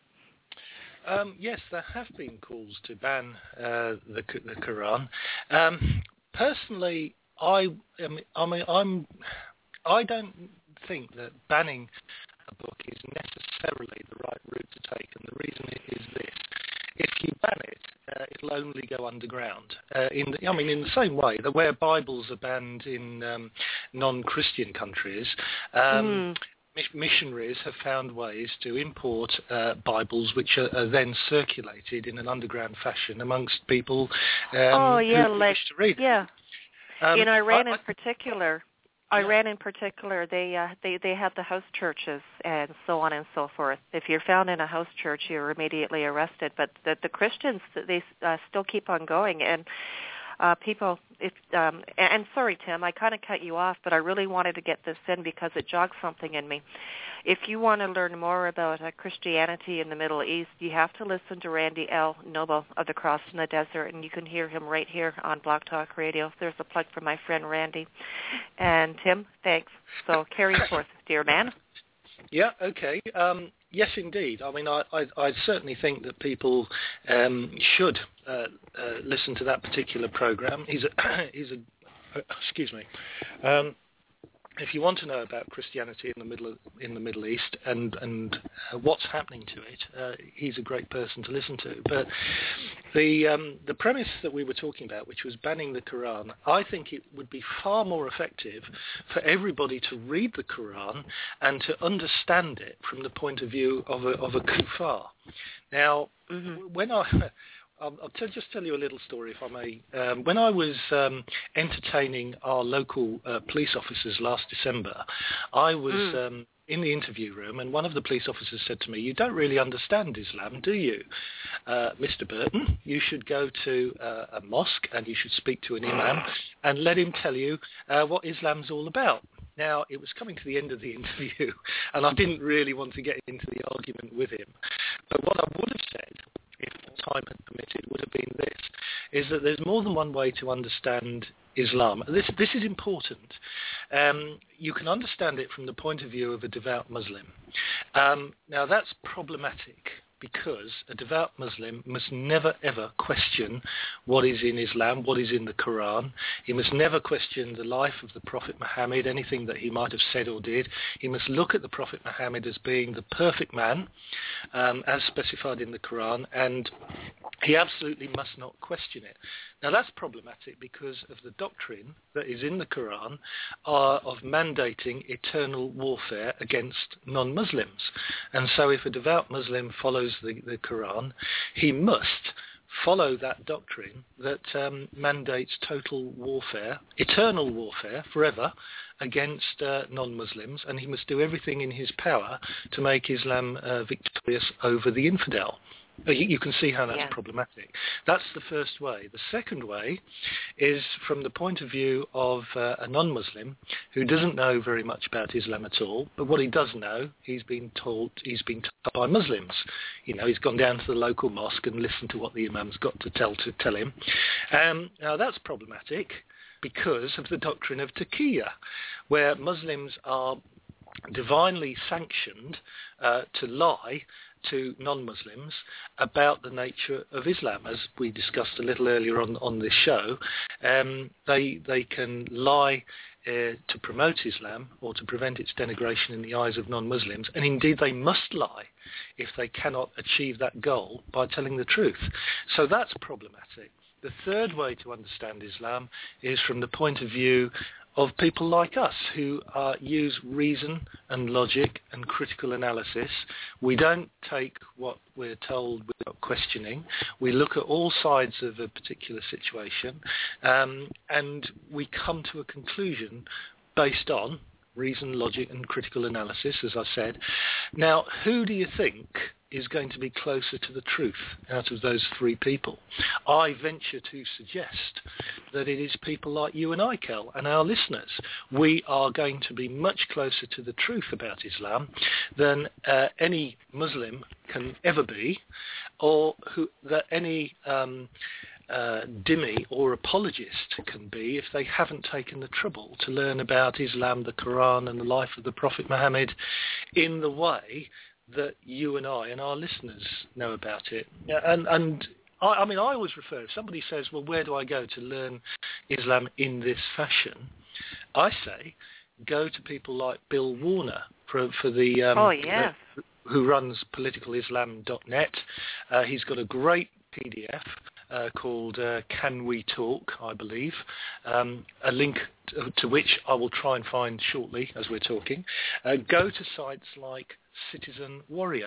Um, yes, there have been calls to ban uh, the, the Quran. Um, personally, I, I mean, I mean, I'm, I don't think that banning a book is necessarily the right route to take, and the reason is this: if you ban it, uh, it'll only go underground. Uh, in the, I mean, in the same way that where Bibles are banned in um, non-Christian countries. Um, mm. Missionaries have found ways to import uh, Bibles which are, are then circulated in an underground fashion amongst people um, oh, yeah, who like, wish to read. Yeah, um, in Iran I, in particular, yeah. Iran in particular, they uh, they they have the house churches and so on and so forth. If you're found in a house church, you're immediately arrested. But the, the Christians, they uh, still keep on going, and uh, people. If um, and sorry, Tim, I kind of cut you off, but I really wanted to get this in because it jogged something in me. If you want to learn more about uh, Christianity in the Middle East, you have to listen to Randy L. Noble of the Cross in the Desert, and you can hear him right here on Blog Talk Radio. There's a plug for my friend Randy. And Tim, thanks. So carry forth, dear man. Yeah, okay. Um, yes, indeed. I mean, I, I, I certainly think that people um, should uh, uh, listen to that particular program. He's a, he's a, uh, excuse me. Um, if you want to know about Christianity in the Middle in the Middle East and and uh, what's happening to it, uh, he's a great person to listen to. But the um, the premise that we were talking about, which was banning the Quran, I think it would be far more effective for everybody to read the Quran and to understand it from the point of view of a of a kuffar. Now, mm-hmm. when I I'll, I'll tell, just tell you a little story, if I may. Um, when I was um, entertaining our local uh, police officers last December, I was mm. um, in the interview room, and one of the police officers said to me, "You don't really understand Islam, do you? Uh, Mister Burton, you should go to uh, a mosque and you should speak to an imam and let him tell you uh, what Islam's all about." Now, it was coming to the end of the interview, and I didn't really want to get into the argument with him. But what I would have said, if time had permitted, would have been this, is that there's more than one way to understand Islam. This, this is important. Um, you can understand it from the point of view of a devout Muslim. Um, now, that's problematic, because a devout Muslim must never ever question what is in Islam, what is in the Quran. He must never question the life of the Prophet Muhammad, anything that he might have said or did. He must look at the Prophet Muhammad as being the perfect man, um, as specified in the Quran, and he absolutely must not question it. Now, that's problematic because of the doctrine that is in the Quran uh, of mandating eternal warfare against non-Muslims. And so if a devout Muslim follows the, the Quran, he must follow that doctrine that um, mandates total warfare, eternal warfare, forever, against uh, non-Muslims, and he must do everything in his power to make Islam uh, victorious over the infidel. You can see how that's yeah. problematic. That's the first way. The second way is from the point of view of uh, a non-Muslim who doesn't know very much about Islam at all, but what he does know, he's been told, he's been told by Muslims. You know, he's gone down to the local mosque and listened to what the imam's got to tell to tell him. Um, now that's problematic because of the doctrine of taqiyya, where Muslims are divinely sanctioned uh, to lie to non-Muslims about the nature of Islam. As we discussed a little earlier on, on this show, um, they they can lie uh, to promote Islam or to prevent its denigration in the eyes of non-Muslims, and indeed they must lie if they cannot achieve that goal by telling the truth. So that's problematic. The third way to understand Islam is from the point of view of people like us who uh, use reason and logic and critical analysis. We don't take what we're told without questioning. We look at all sides of a particular situation, um, and we come to a conclusion based on reason, logic and critical analysis, as I said. Now, who do you think is going to be closer to the truth out of those three people? I venture to suggest that it is people like you and I, Kel, and our listeners. We are going to be much closer to the truth about Islam than uh, any Muslim can ever be, or who, that any um, uh, dhimmi or apologist can be if they haven't taken the trouble to learn about Islam, the Quran and the life of the Prophet Muhammad in the way that you and I and our listeners know about it. And, and I, I mean, I always refer, if somebody says, well, where do I go to learn Islam in this fashion? I say, go to people like Bill Warner for, for the... Um, oh, yeah. Uh, who runs political islam dot net. Uh, he's got a great P D F uh, called uh, Can We Talk, I believe, um, a link to, to which I will try and find shortly as we're talking. Uh, go to sites like Citizen Warrior.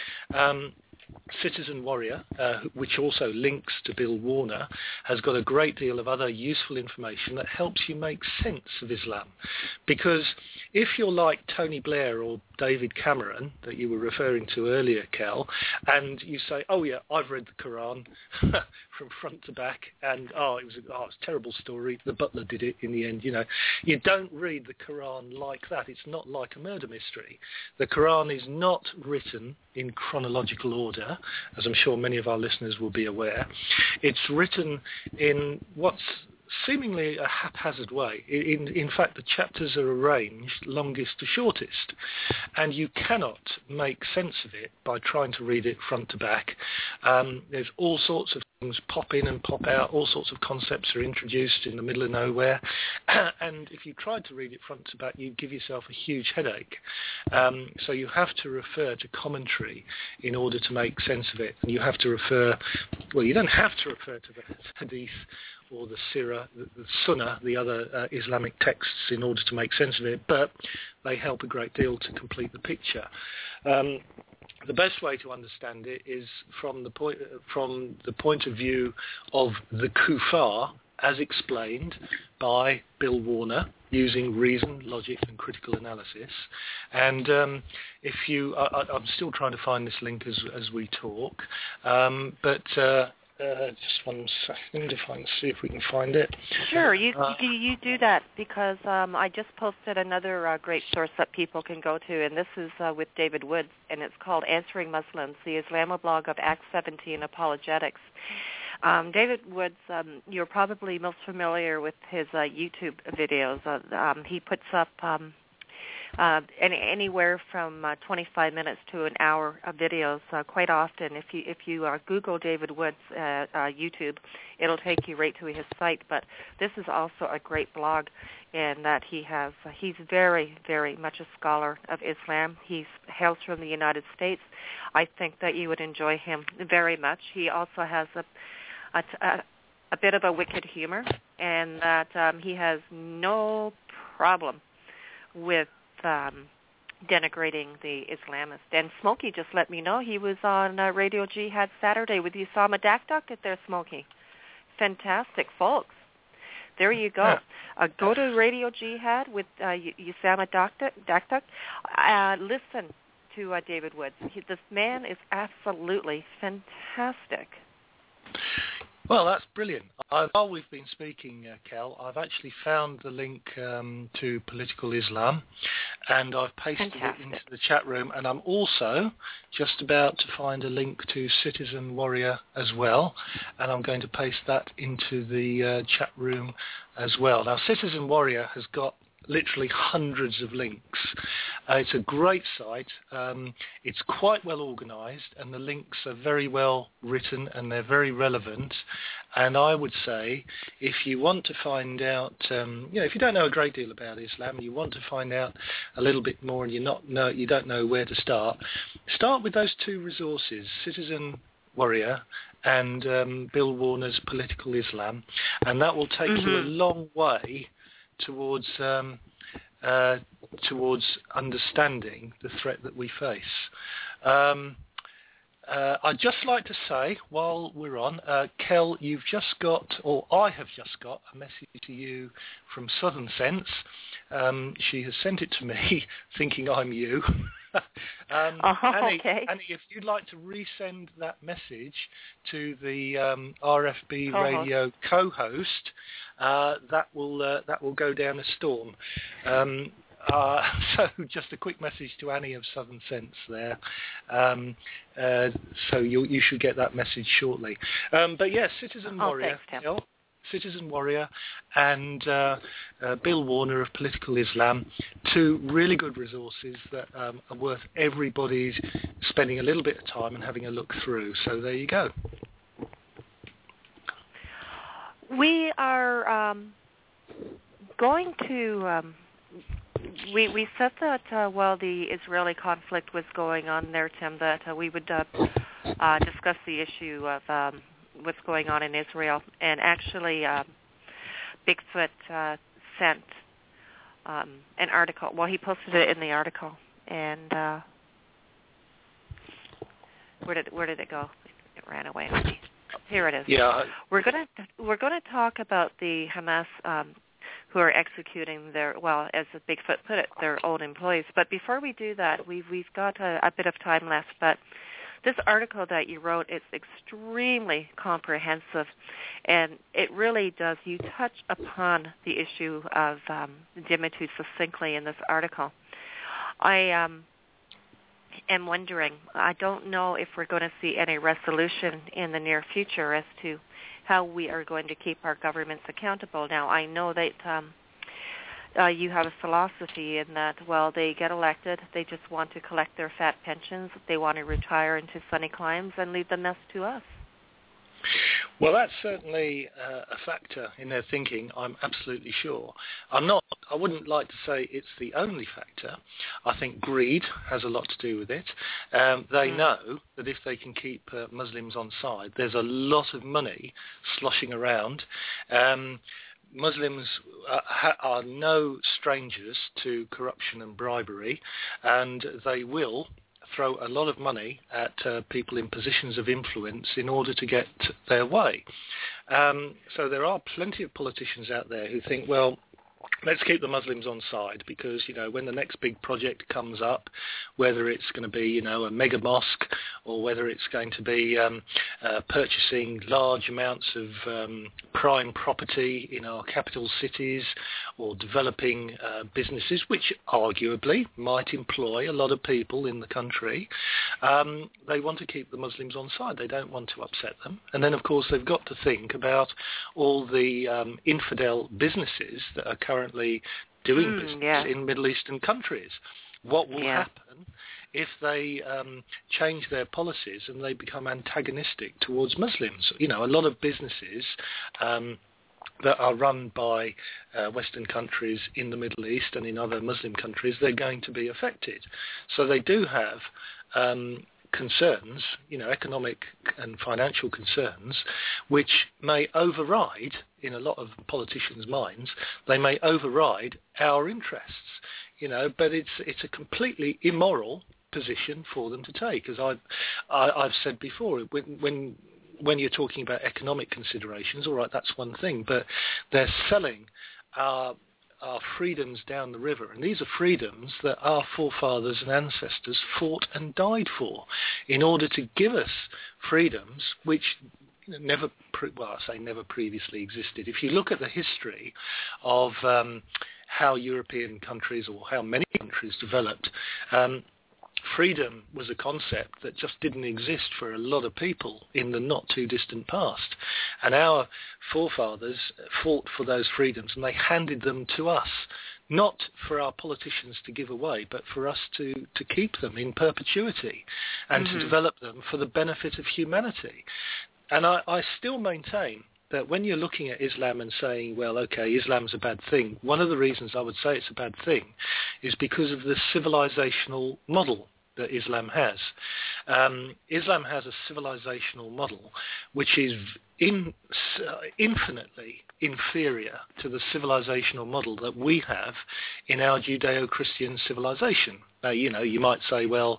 Um, Citizen Warrior, uh, which also links to Bill Warner, has got a great deal of other useful information that helps you make sense of Islam. Because if you're like Tony Blair or David Cameron, that you were referring to earlier, Cal, and you say, oh yeah, I've read the Quran from front to back, and oh, it was, a, oh, it was a terrible story, the butler did it in the end, you know. You don't read the Quran like that. It's not like a murder mystery. The Quran is not written in chronological order, as I'm sure many of our listeners will be aware. It's written in what's seemingly a haphazard way. In, in fact, the chapters are arranged longest to shortest, and you cannot make sense of it by trying to read it front to back. Um, there's all sorts of things pop in and pop out, all sorts of concepts are introduced in the middle of nowhere, and if you tried to read it front to back, you'd give yourself a huge headache. Um, so you have to refer to commentary in order to make sense of it, and you have to refer, well, you don't have to refer to the hadith or the Sirah, the, the Sunnah, the other uh, Islamic texts, in order to make sense of it, but they help a great deal to complete the picture. Um, the best way to understand it is from the point from the point of view of the kuffar, as explained by Bill Warner, using reason, logic, and critical analysis. And um, if you, I, I'm still trying to find this link as as we talk, um, but. Uh, Uh, just one second if I can see if we can find it. Sure, you uh, you, you do that because um, I just posted another uh, great source that people can go to, and this is uh, with David Woods, and it's called Answering Muslims, the Islamoblog of Acts seventeen Apologetics. Um, David Woods, um, you're probably most familiar with his uh, YouTube videos. Uh, um, he puts up um, Uh, any, anywhere from uh, twenty-five minutes to an hour of videos. Uh, quite often, if you if you uh, Google David Woods uh, uh, YouTube, it'll take you right to his site. But this is also a great blog, in that he has uh, he's very very much a scholar of Islam. He hails from the United States. I think that you would enjoy him very much. He also has a a, a, a bit of a wicked humor, and that um, he has no problem with Um, denigrating the Islamists. And Smokey just let me know he was on uh, Radio Jihad Saturday with Usama Dakduk at their Smokey. Fantastic, folks. There you go. Yeah. Uh, go to Radio Jihad with uh, Usama Dakduk. Uh, listen to uh, David Woods. He, this man is absolutely fantastic. Well, that's brilliant. I, while we've been speaking, uh, Kel, I've actually found the link um, to Political Islam, and I've pasted Fantastic. it into the chat room, and I'm also just about to find a link to Citizen Warrior as well, and I'm going to paste that into the uh, chat room as well. Now, Citizen Warrior has got literally hundreds of links. Uh, it's a great site. Um, it's quite well organised, and the links are very well written, and they're very relevant. And I would say, if you want to find out, um, you know, if you don't know a great deal about Islam, and you want to find out a little bit more, and you're not know, you don't know where to start, start with those two resources: Citizen Warrior and um, Bill Warner's Political Islam, and that will take mm-hmm. you a long way towards um, uh, towards understanding the threat that we face. Um, uh, I'd just like to say, while we're on, uh, Kel, you've just got, or I have just got, a message to you from Southern Sense. Um, she has sent it to me, thinking I'm you. um, oh, Annie, okay. Annie, if you'd like to resend that message to the um, R F B co-host. Radio co-host, uh, that will uh, that will go down a storm. Um, uh, so just a quick message to Annie of Southern Sense there. Um, uh, so you you should get that message shortly. Um, but yes, Citizen oh, Warrior. Thanks, Tim. Citizen Warrior and uh, uh, Bill Warner of Political Islam, two really good resources that um, are worth everybody spending a little bit of time and having a look through. So there you go. We are um, going to, um, we, we said that uh, while the Israeli conflict was going on there, Tim, that uh, we would uh, uh, discuss the issue of um, what's going on in Israel. And actually, uh, Bigfoot uh, sent um, an article. Well, he posted it in the article. And uh, where did where did it go? It ran away on me. Here it is. Yeah. We're gonna we're gonna talk about the Hamas um, who are executing their, well, as Bigfoot put it, their own employees. But before we do that, we've we've got a, a bit of time left. But this article that you wrote is extremely comprehensive, and it really does. You touch upon the issue of um, Dimitude succinctly in this article. I um, am wondering, I don't know if we're going to see any resolution in the near future as to how we are going to keep our governments accountable. Now, I know that um, uh, you have a philosophy in that, well, they get elected, they just want to collect their fat pensions, they want to retire into sunny climes and leave the mess to us. Well, that's certainly uh, a factor in their thinking, I'm absolutely sure. I'm not, I wouldn't like to say it's the only factor. I think greed has a lot to do with it. Um, they mm. know that if they can keep uh, Muslims on side, there's a lot of money sloshing around. Um, Muslims uh, ha- are no strangers to corruption and bribery, and they will throw a lot of money at uh, people in positions of influence in order to get their way. Um, so there are plenty of politicians out there who think, well, let's keep the Muslims on side because, you know, when the next big project comes up, whether it's going to be, you know, a mega mosque or whether it's going to be um, uh, purchasing large amounts of um, prime property in our capital cities or developing uh, businesses, which arguably might employ a lot of people in the country, um, they want to keep the Muslims on side. They don't want to upset them. And then, of course, they've got to think about all the um, infidel businesses that are currently doing mm, business yeah. in Middle Eastern countries. What will yeah. happen if they um, change their policies and they become antagonistic towards Muslims? You know, a lot of businesses um, that are run by uh, Western countries in the Middle East and in other Muslim countries, they're going to be affected. So they do have um, concerns, you know, economic and financial concerns, which may override, in a lot of politicians' minds, they may override our interests, you know, but it's it's a completely immoral position for them to take. As I've, I, I've said before, when, when when you're talking about economic considerations, all right, that's one thing, but they're selling our our freedoms down the river, and these are freedoms that our forefathers and ancestors fought and died for in order to give us freedoms which never, pre- well, I say never previously existed. If you look at the history of um, how European countries or how many countries developed, um, freedom was a concept that just didn't exist for a lot of people in the not too distant past. And our forefathers fought for those freedoms and they handed them to us, not for our politicians to give away, but for us to, to keep them in perpetuity and mm-hmm. to develop them for the benefit of humanity. And I, I still maintain that when you're looking at Islam and saying, well, okay, Islam's a bad thing, one of the reasons I would say it's a bad thing is because of the civilizational model that Islam has. Um, Islam has a civilizational model which is in, uh, infinitely inferior to the civilizational model that we have in our Judeo-Christian civilization. Now, you know, you might say, well,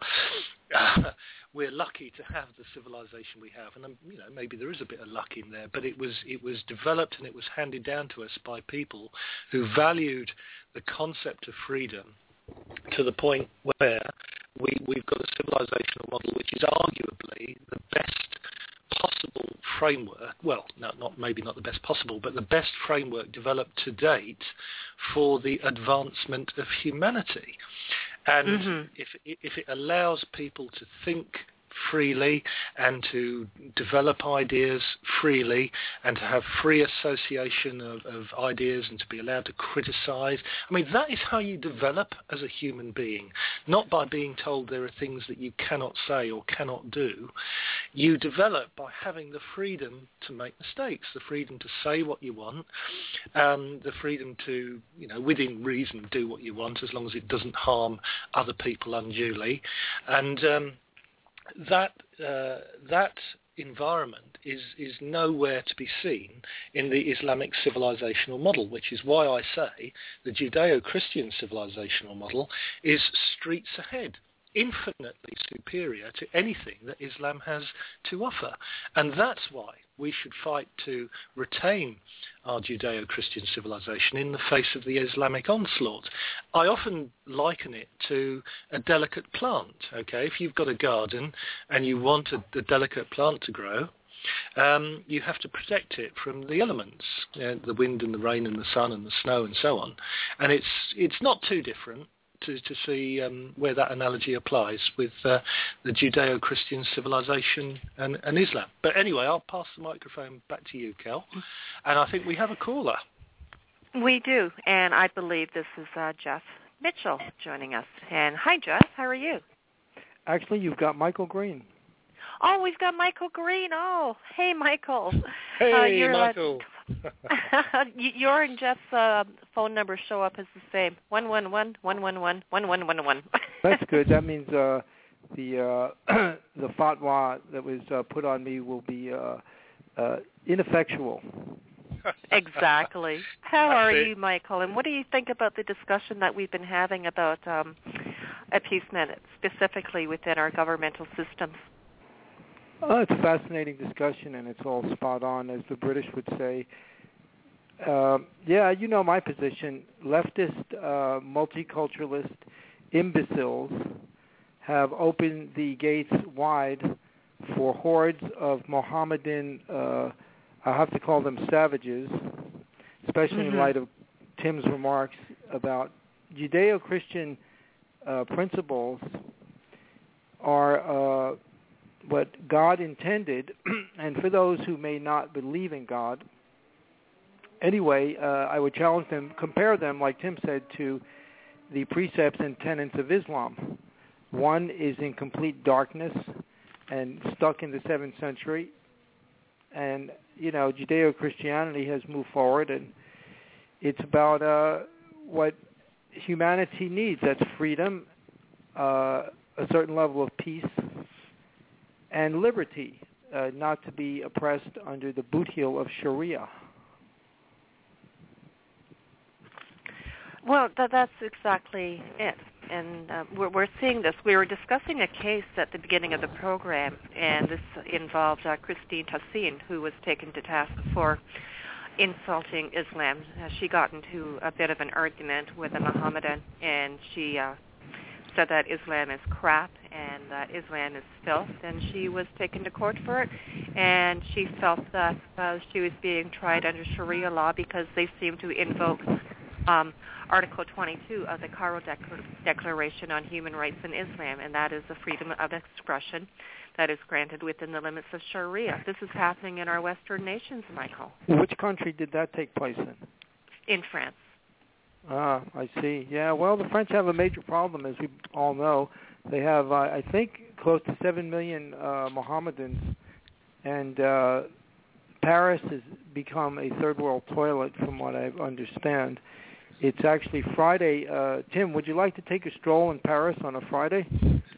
uh, we're lucky to have the civilization we have, and um, you know, maybe there is a bit of luck in there, but it was it was developed and it was handed down to us by people who valued the concept of freedom to the point where we, we've got a civilizational model which is arguably the best possible framework, well, no, not maybe not the best possible, but the best framework developed to date for the advancement of humanity. And mm-hmm. if, if it allows people to think freely and to develop ideas freely and to have free association of, of ideas and to be allowed to criticize. I mean, that is how you develop as a human being, not by being told there are things that you cannot say or cannot do. You develop by having the freedom to make mistakes, the freedom to say what you want, um, the freedom to, you know, within reason do what you want as long as it doesn't harm other people unduly. And um, That uh, that environment is, is nowhere to be seen in the Islamic civilizational model, which is why I say the Judeo-Christian civilizational model is streets ahead, infinitely superior to anything that Islam has to offer. And that's why we should fight to retain our Judeo-Christian civilization in the face of the Islamic onslaught. I often liken it to a delicate plant, okay? If you've got a garden and you want a, a delicate plant to grow, um, you have to protect it from the elements, you know, the wind and the rain and the sun and the snow and so on. And it's it's not too different to, to see um, where that analogy applies with uh, the Judeo-Christian civilization and, and Islam. But anyway, I'll pass the microphone back to you, Kel. And I think we have a caller. We do, and I believe this is uh, Jeff Mitchell joining us. And hi, Jeff. How are you? Actually, you've got Michael Green. Oh, we've got Michael Green. Oh, hey, Michael. Hey, uh, you're, Michael. Uh, your and Jeff's uh, phone numbers show up as the same. One one one one one one one one one one. That's good. That means uh, the uh, the fatwa that was uh, put on me will be uh, uh, ineffectual. Exactly. How are it. you, Michael? And what do you think about the discussion that we've been having about um, appeasement, specifically within our governmental systems? Oh, it's a fascinating discussion, and it's all spot on, as the British would say. Uh, yeah, you know my position. Leftist, uh, multiculturalist imbeciles have opened the gates wide for hordes of Mohammedan, uh, I have to call them savages, especially mm-hmm. in light of Tim's remarks about Judeo-Christian uh, principles are uh, what God intended, and for those who may not believe in God, anyway, uh, I would challenge them, compare them, like Tim said, to the precepts and tenets of Islam. One is in complete darkness and stuck in the seventh century, and, you know, Judeo-Christianity has moved forward, and it's about uh, what humanity needs. That's freedom, uh, a certain level of peace, and liberty, uh, not to be oppressed under the boot heel of Sharia. Well, th- that's exactly it. And uh, we're, we're seeing this. We were discussing a case at the beginning of the program, and this involved uh, Christine Tassin, who was taken to task for insulting Islam. Uh, she got into a bit of an argument with a Mohammedan, and she uh, said that Islam is crap and that Islam is filth, and she was taken to court for it. And she felt that uh, she was being tried under Sharia law because they seemed to invoke Um, Article twenty-two of the Cairo Declar- Declaration on Human Rights in Islam, and that is the freedom of expression that is granted within the limits of Sharia. This is happening in our Western nations, Michael. Which country did that take place in? In France. Ah, I see. Yeah, well, the French have a major problem, as we all know. They have, uh, I think, close to seven million uh, Mohammedans, and uh, Paris has become a third world toilet, from what I understand. It's actually Friday. Uh, Tim, would you like to take a stroll in Paris on a Friday?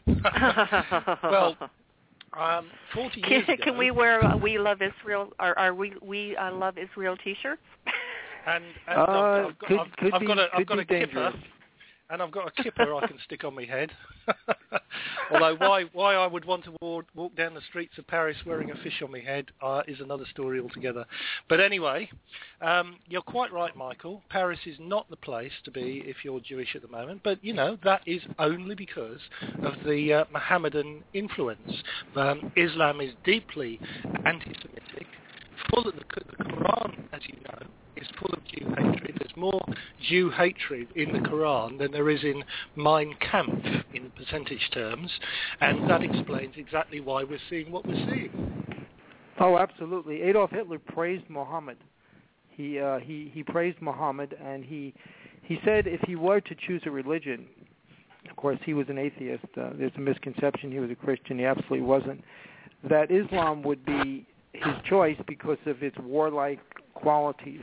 Well, um, forty years can, ago... Can we wear uh, We Love Israel, or are we We uh, Love Israel T-shirts? And, and uh, I've, I've, could, I've, could I've be, got a, I've got a dangerous. kipper, and I've got a kipper I can stick on my head. Although why why I would want to walk, walk down the streets of Paris wearing a fish on my head uh, is another story altogether. But anyway, um, you're quite right, Michael. Paris is not the place to be if you're Jewish at the moment. But, you know, that is only because of the uh, Mohammedan influence. Um, Islam is deeply anti-Semitic. Full of the, the Quran, as you know, is full of Jew hatred. There's more Jew hatred in the Quran than there is in Mein Kampf in percentage terms, and that explains exactly why we're seeing what we're seeing. Oh, absolutely. Adolf Hitler praised Muhammad. He uh, he he praised Muhammad, and he he said if he were to choose a religion, of course he was an atheist. Uh, there's a misconception he was a Christian. He absolutely wasn't. That Islam would be his choice because of its warlike qualities.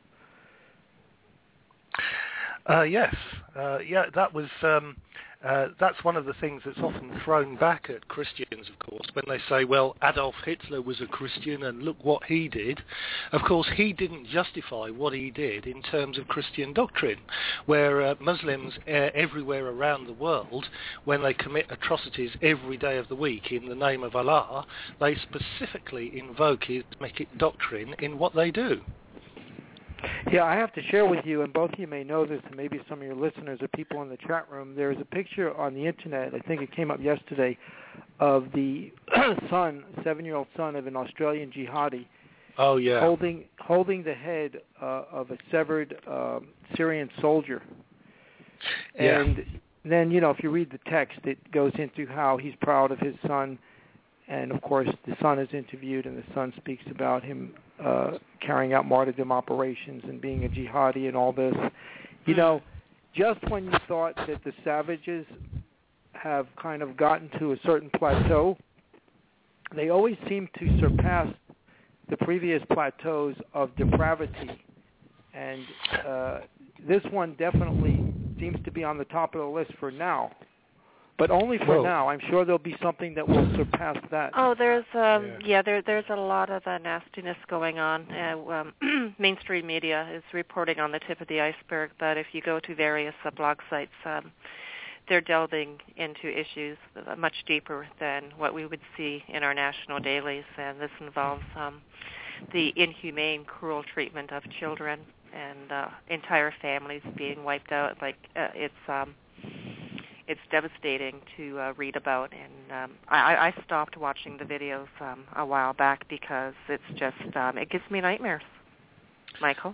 Uh, yes, uh, yeah, that was. Um, uh, that's one of the things that's often thrown back at Christians, of course, when they say, "Well, Adolf Hitler was a Christian, and look what he did." Of course, he didn't justify what he did in terms of Christian doctrine, where uh, Muslims uh, everywhere around the world, when they commit atrocities every day of the week in the name of Allah, they specifically invoke Islamic doctrine in what they do. Yeah, I have to share with you, and both of you may know this, and maybe some of your listeners or people in the chat room, there's a picture on the Internet, I think it came up yesterday, of the son, seven-year-old son of an Australian jihadi. Oh, yeah. Holding, holding the head uh, of a severed uh, Syrian soldier. Yeah. And then, you know, if you read the text, it goes into how he's proud of his son. And, of course, the son is interviewed, and the son speaks about him uh, carrying out martyrdom operations and being a jihadi and all this. You know, just when you thought that the savages have kind of gotten to a certain plateau, they always seem to surpass the previous plateaus of depravity. And uh, this one definitely seems to be on the top of the list for now. But only for Whoa. now. I'm sure there'll be something that will surpass that. Oh, there's um, yeah. yeah, there there's a lot of uh, nastiness going on. Uh, um, mainstream media is reporting on the tip of the iceberg, but if you go to various uh, blog sites, um, they're delving into issues much deeper than what we would see in our national dailies, and this involves um, the inhumane, cruel treatment of children and uh, entire families being wiped out. Like uh, it's um, it's devastating to uh, read about, and um, I, I stopped watching the videos um, a while back because it's just um, it gives me nightmares. Michael.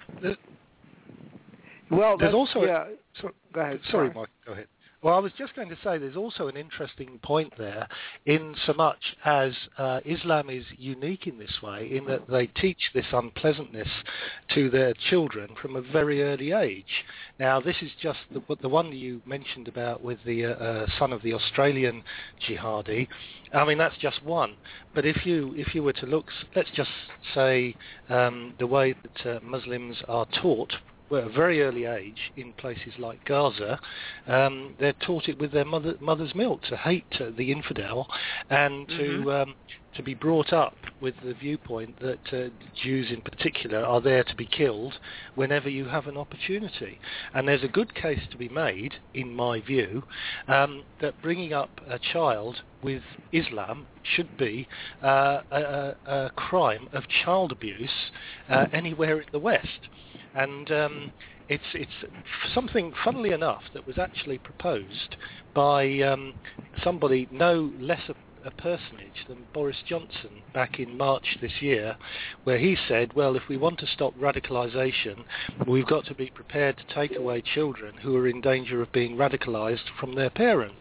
Well, there's also yeah. A, so, go ahead. Sorry, sorry, Mike. Go ahead. Well, I was just going to say there's also an interesting point there, in so much as uh, Islam is unique in this way, in that they teach this unpleasantness to their children from a very early age. Now, this is just the, the one you mentioned about with the uh, uh, son of the Australian jihadi. I mean, that's just one. But if you if you were to look, let's just say um, the way that uh, Muslims are taught. Well, at a very early age, in places like Gaza, um, they're taught it with their mother, mother's milk, to hate uh, the infidel, and mm-hmm. to um, to be brought up with the viewpoint that uh, Jews in particular are there to be killed whenever you have an opportunity. And there's a good case to be made, in my view, um, that bringing up a child with Islam should be uh, a, a crime of child abuse uh, anywhere in the West. And um, it's it's something, funnily enough, that was actually proposed by um, somebody no less a, a personage than Boris Johnson back in March this year, where he said, well, if we want to stop radicalisation, we've got to be prepared to take away children who are in danger of being radicalised from their parents.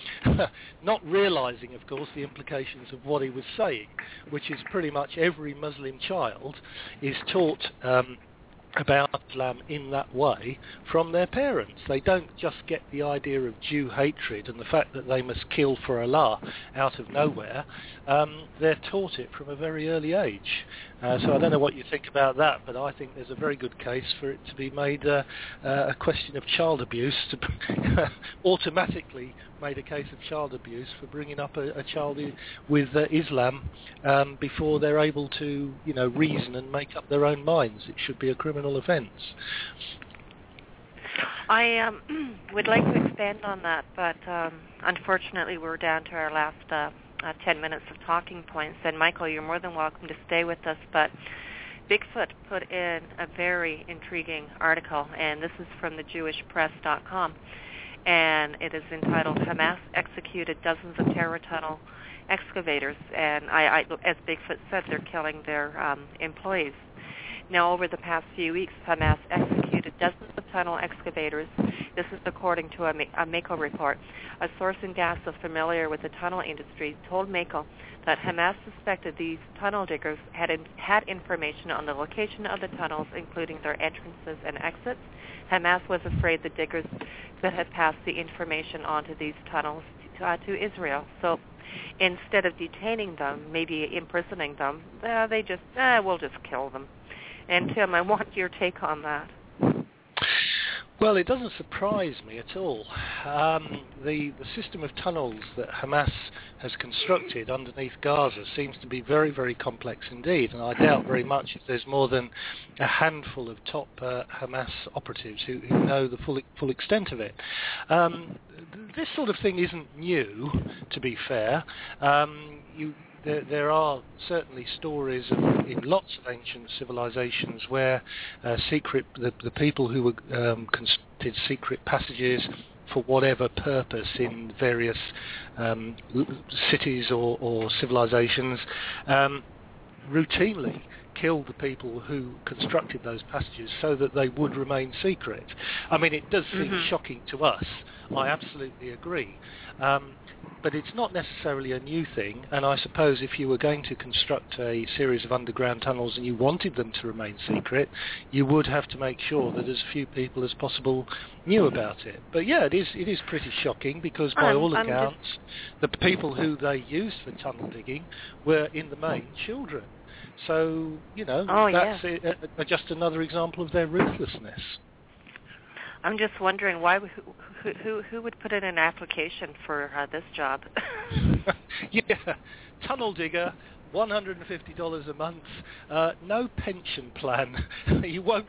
Not realising, of course, the implications of what he was saying, which is pretty much every Muslim child is taught um, about Islam in that way from their parents. They don't just get the idea of Jew hatred and the fact that they must kill for Allah out of nowhere. Um, they're taught it from a very early age. Uh, so I don't know what you think about that, but I think there's a very good case for it to be made uh, uh, a question of child abuse, to automatically made a case of child abuse for bringing up a, a child with uh, Islam um, before they're able to, you know, reason and make up their own minds. It should be a criminal offence. I um, would like to expand on that, but um, unfortunately we're down to our last uh, uh, ten minutes of talking points. And Michael, you're more than welcome to stay with us, but Bigfoot put in a very intriguing article, and this is from the Jewish Press dot com. And it is entitled, Hamas Executed Dozens of Terror Tunnel Excavators. And I, I, as Bigfoot said, they're killing their um, employees. Now, over the past few weeks, Hamas executed dozens of tunnel excavators. This is according to a, a Mako report. A source in Gaza familiar with the tunnel industry told Mako that Hamas suspected these tunnel diggers had, in, had information on the location of the tunnels, including their entrances and exits. Hamas was afraid the diggers could have passed the information onto these tunnels to, uh, to Israel. So instead of detaining them, maybe imprisoning them, uh, they just, uh, we'll just kill them. And Tim, I want your take on that. Well, it doesn't surprise me at all. Um, the, the system of tunnels that Hamas has constructed underneath Gaza seems to be very, very complex indeed, and I doubt very much if there's more than a handful of top uh, Hamas operatives who, who know the full, full extent of it. Um, this sort of thing isn't new, to be fair. Um, you There, there are certainly stories of, in lots of ancient civilizations where uh, secret the, the people who were um, constructed secret passages for whatever purpose in various um, cities or, or civilizations um, routinely killed the people who constructed those passages so that they would remain secret. I mean, it does seem mm-hmm. shocking to us. I absolutely agree. Um, but it's not necessarily a new thing, and I suppose if you were going to construct a series of underground tunnels and you wanted them to remain secret, you would have to make sure that as few people as possible knew about it. But yeah, it is it is pretty shocking because by I'm, all I'm accounts, just... the people who they used for tunnel digging were in the main children. So, you know, oh, that's yeah. a, a, just another example of their ruthlessness. I'm just wondering why who who who, who would put in an application for uh, this job? Yeah, tunnel digger, one hundred fifty dollars a month, uh, no pension plan. You won't.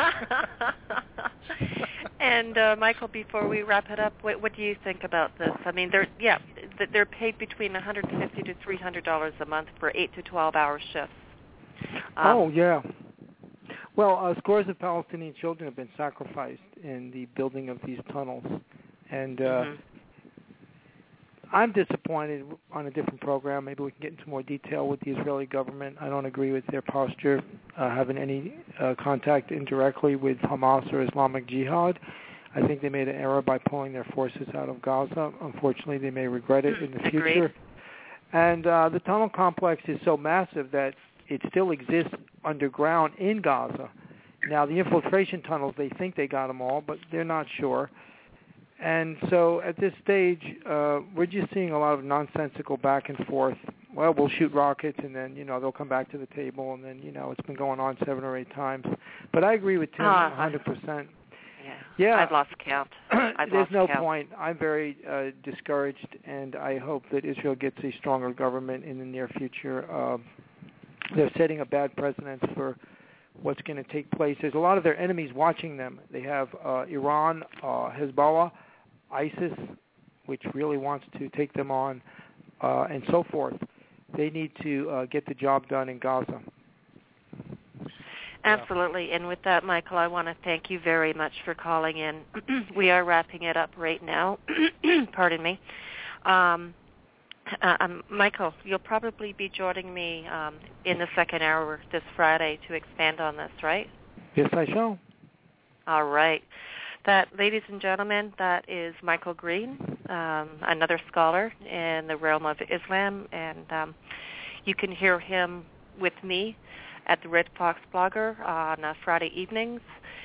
And uh, Michael, before we wrap it up, what, what do you think about this? I mean, they're yeah, they're paid between one hundred fifty to three hundred dollars a month for eight to twelve hour shifts. Um, oh yeah. Well, uh, scores of Palestinian children have been sacrificed in the building of these tunnels, and uh, mm-hmm. I'm disappointed on a different program. Maybe we can get into more detail with the Israeli government. I don't agree with their posture, uh, having any uh, contact indirectly with Hamas or Islamic Jihad. I think they made an error by pulling their forces out of Gaza. Unfortunately, they may regret it in the future. Agreed. And uh, the tunnel complex is so massive that it still exists underground in Gaza. Now, the infiltration tunnels, they think they got them all, but they're not sure. And so at this stage, uh, we're just seeing a lot of nonsensical back and forth. Well, we'll shoot rockets, and then, you know, they'll come back to the table, and then, you know, it's been going on seven or eight times. But I agree with Tim uh, one hundred percent. Yeah, yeah. I've lost count. I've There's lost no count. point. I'm very uh, discouraged, and I hope that Israel gets a stronger government in the near future. Uh, they're setting a bad precedent for what's going to take place. There's a lot of their enemies watching them. They have uh, Iran, uh, Hezbollah, ISIS, which really wants to take them on, uh, and so forth. They need to uh, get the job done in Gaza. Absolutely. And with that, Michael, I want to thank you very much for calling in. We are wrapping it up right now. Pardon me. Um, uh, um, Michael, you'll probably be joining me um, in the second hour this Friday to expand on this, right? Yes, I shall. All right. That, ladies and gentlemen, that is Michael Green, um, another scholar in the realm of Islam, and um, you can hear him with me at the Red Fox Blogger on uh, Friday evenings,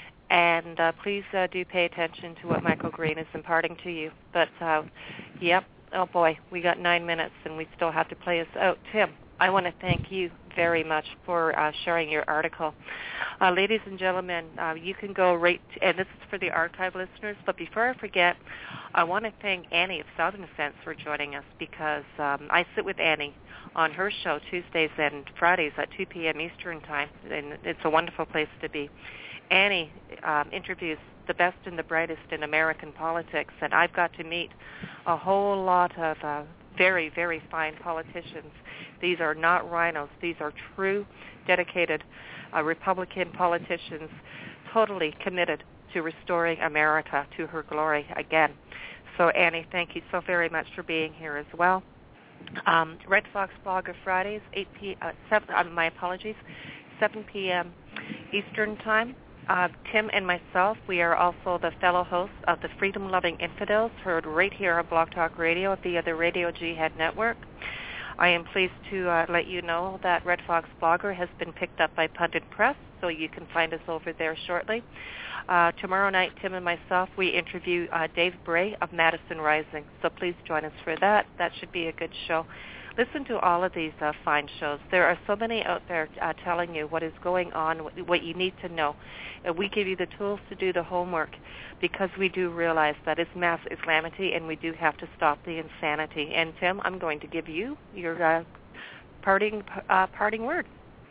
and uh, please uh, do pay attention to what Michael Green is imparting to you. But, uh, yep, oh boy, we got nine minutes, and we still have to play us out. Tim, I want to thank you very much for uh, sharing your article. Uh, ladies and gentlemen, uh, you can go right, to, and this is for the archive listeners, but before I forget, I want to thank Annie of Southern Sense for joining us, because um, I sit with Annie on her show Tuesdays and Fridays at two p.m. Eastern Time, and it's a wonderful place to be. Annie um, interviews the best and the brightest in American politics, and I've got to meet a whole lot of uh, very, very fine politicians. These are not rhinos. These are true, dedicated uh, Republican politicians, totally committed to restoring America to her glory again. So, Annie, thank you so very much for being here as well. Um, Red Fox Blogger Fridays, eight p. Uh, seven, uh, my apologies, seven p.m. Eastern Time. Uh, Tim and myself, we are also the fellow hosts of the Freedom Loving Infidels, heard right here on Blog Talk Radio via the Radio Jihad Network. I am pleased to uh, let you know that Red Fox Blogger has been picked up by Pundit Press, so you can find us over there shortly. Uh, tomorrow night, Tim and myself, we interview uh, Dave Bray of Madison Rising, so please join us for that. That should be a good show. Listen to all of these uh, fine shows. There are so many out there uh, telling you what is going on, what you need to know. And we give you the tools to do the homework, because we do realize that it's mass Islamity, and we do have to stop the insanity. And, Tim, I'm going to give you your uh, parting, uh, parting word.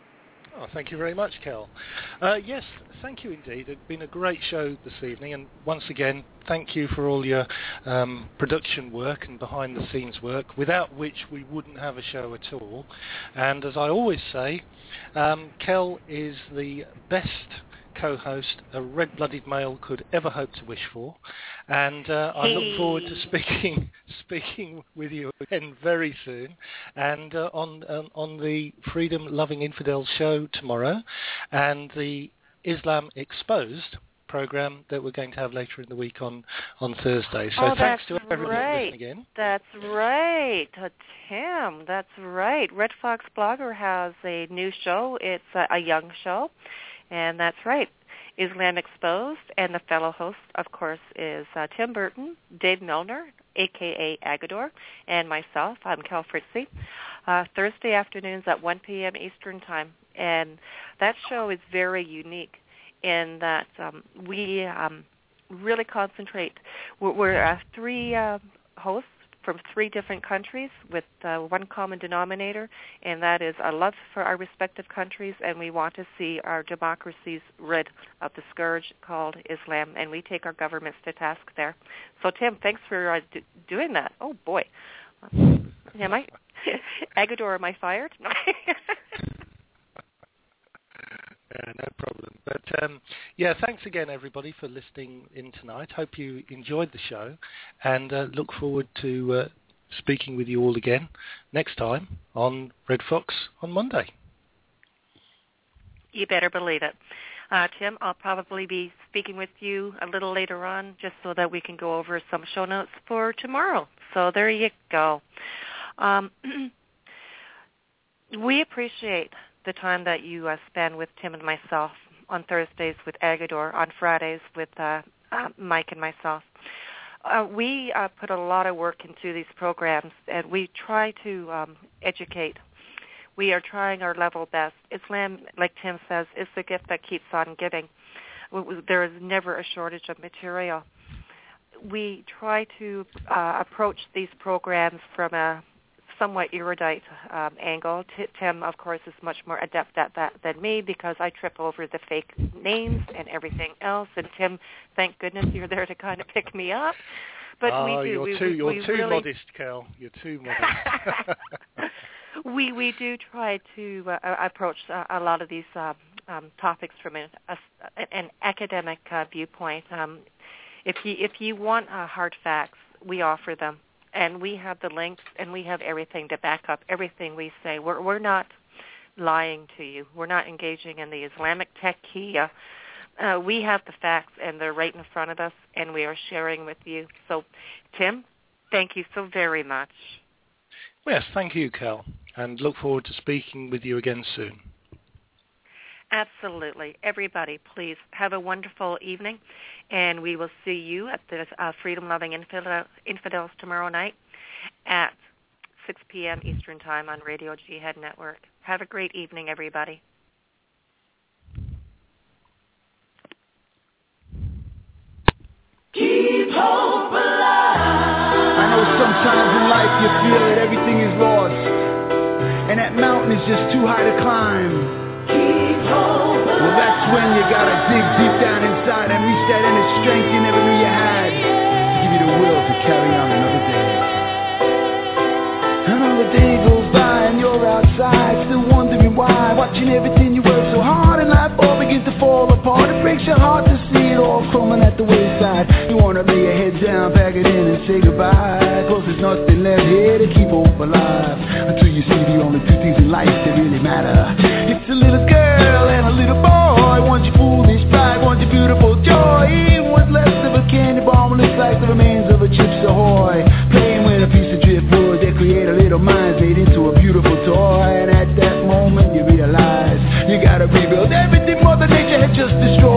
Oh, thank you very much, Kel. Uh, yes, thank you indeed. It's been a great show this evening, and once again, thank you for all your um, production work and behind-the-scenes work, without which we wouldn't have a show at all. And as I always say, um, Kel is the best co-host a red-blooded male could ever hope to wish for, and uh, I look forward to speaking speaking with you again very soon, and uh, on um, on the Freedom Loving Infidels show tomorrow, and the Islam Exposed program that we're going to have later in the week on, on Thursday. So oh, thanks to that's everyone right. listening again. That's right, uh, Tim. That's right. Red Fox Blogger has a new show. It's a, a young show. And that's right, Islam Exposed, and the fellow host, of course, is uh, Tim Burton, Dave Milner, a k a. Agador, and myself. I'm Cal Fritzy. Uh, Thursday afternoons at one p.m. Eastern Time. And that show is very unique in that um, we um, really concentrate. We're, we're uh, three uh, hosts from three different countries with uh, one common denominator, and that is a love for our respective countries, and we want to see our democracies rid of the scourge called Islam, and we take our governments to task there. So, Tim, thanks for uh, d- doing that. Oh, boy. Am I? Agador, am I fired? Yeah, no problem. But um, yeah, thanks again, everybody, for listening in tonight. Hope you enjoyed the show, and uh, look forward to uh, speaking with you all again next time on Red Fox on Monday. You better believe it. Uh, Tim, I'll probably be speaking with you a little later on just so that we can go over some show notes for tomorrow. So there you go. Um, we appreciate the time that you uh, spend with Tim and myself on Thursdays with Agador, on Fridays with uh, uh, Mike and myself. Uh, we uh, put a lot of work into these programs, and we try to um, educate. We are trying our level best. Islam, like Tim says, is the gift that keeps on giving. There is never a shortage of material. We try to uh, approach these programs from a somewhat erudite um, angle. T- Tim, of course, is much more adept at that than me because I trip over the fake names and everything else. And Tim, thank goodness you're there to kind of pick me up. But oh, we do. You're we, too, we, you're we too really... modest, Kel. You're too modest. we we do try to uh, approach uh, a lot of these uh, um, topics from an, a, an academic uh, viewpoint. Um, if you if you want uh, hard facts, we offer them. And we have the links, and we have everything to back up everything we say. We're, we're not lying to you. We're not engaging in the Islamic taqiyya. Uh, we have the facts, and they're right in front of us, and we are sharing with you. So, Tim, thank you so very much. Yes, thank you, Kel, and look forward to speaking with you again soon. Absolutely. Everybody, please have a wonderful evening, and we will see you at the uh, Freedom Loving Infidel- Infidels tomorrow night at six p.m. Eastern Time on Radio Jihad Network. Have a great evening, everybody. Keep hope alive. I know sometimes in life you feel that everything is lost, and that mountain is just too high to climb. Well, that's when you gotta dig deep down inside and reach that inner strength you never knew you had to give you the will to carry on another day. Another day goes by and you're outside, still wondering why, watching everything you work so hard in life all begins to fall apart. It breaks your heart to see it all crumbling at the wayside. You wanna lay your head down, pack it in and say goodbye, cause there's nothing left here to keep hope alive, until you see the only two things in life that really matter. It's a little girl and a little boy, one's your foolish pride, one's your beautiful joy. What's left of a candy bomb looks like the remains of a Chips Ahoy, playing with a piece of driftwood that create a little minds made into a beautiful toy. And at that moment you realize you gotta rebuild everything Mother Nature had just destroyed.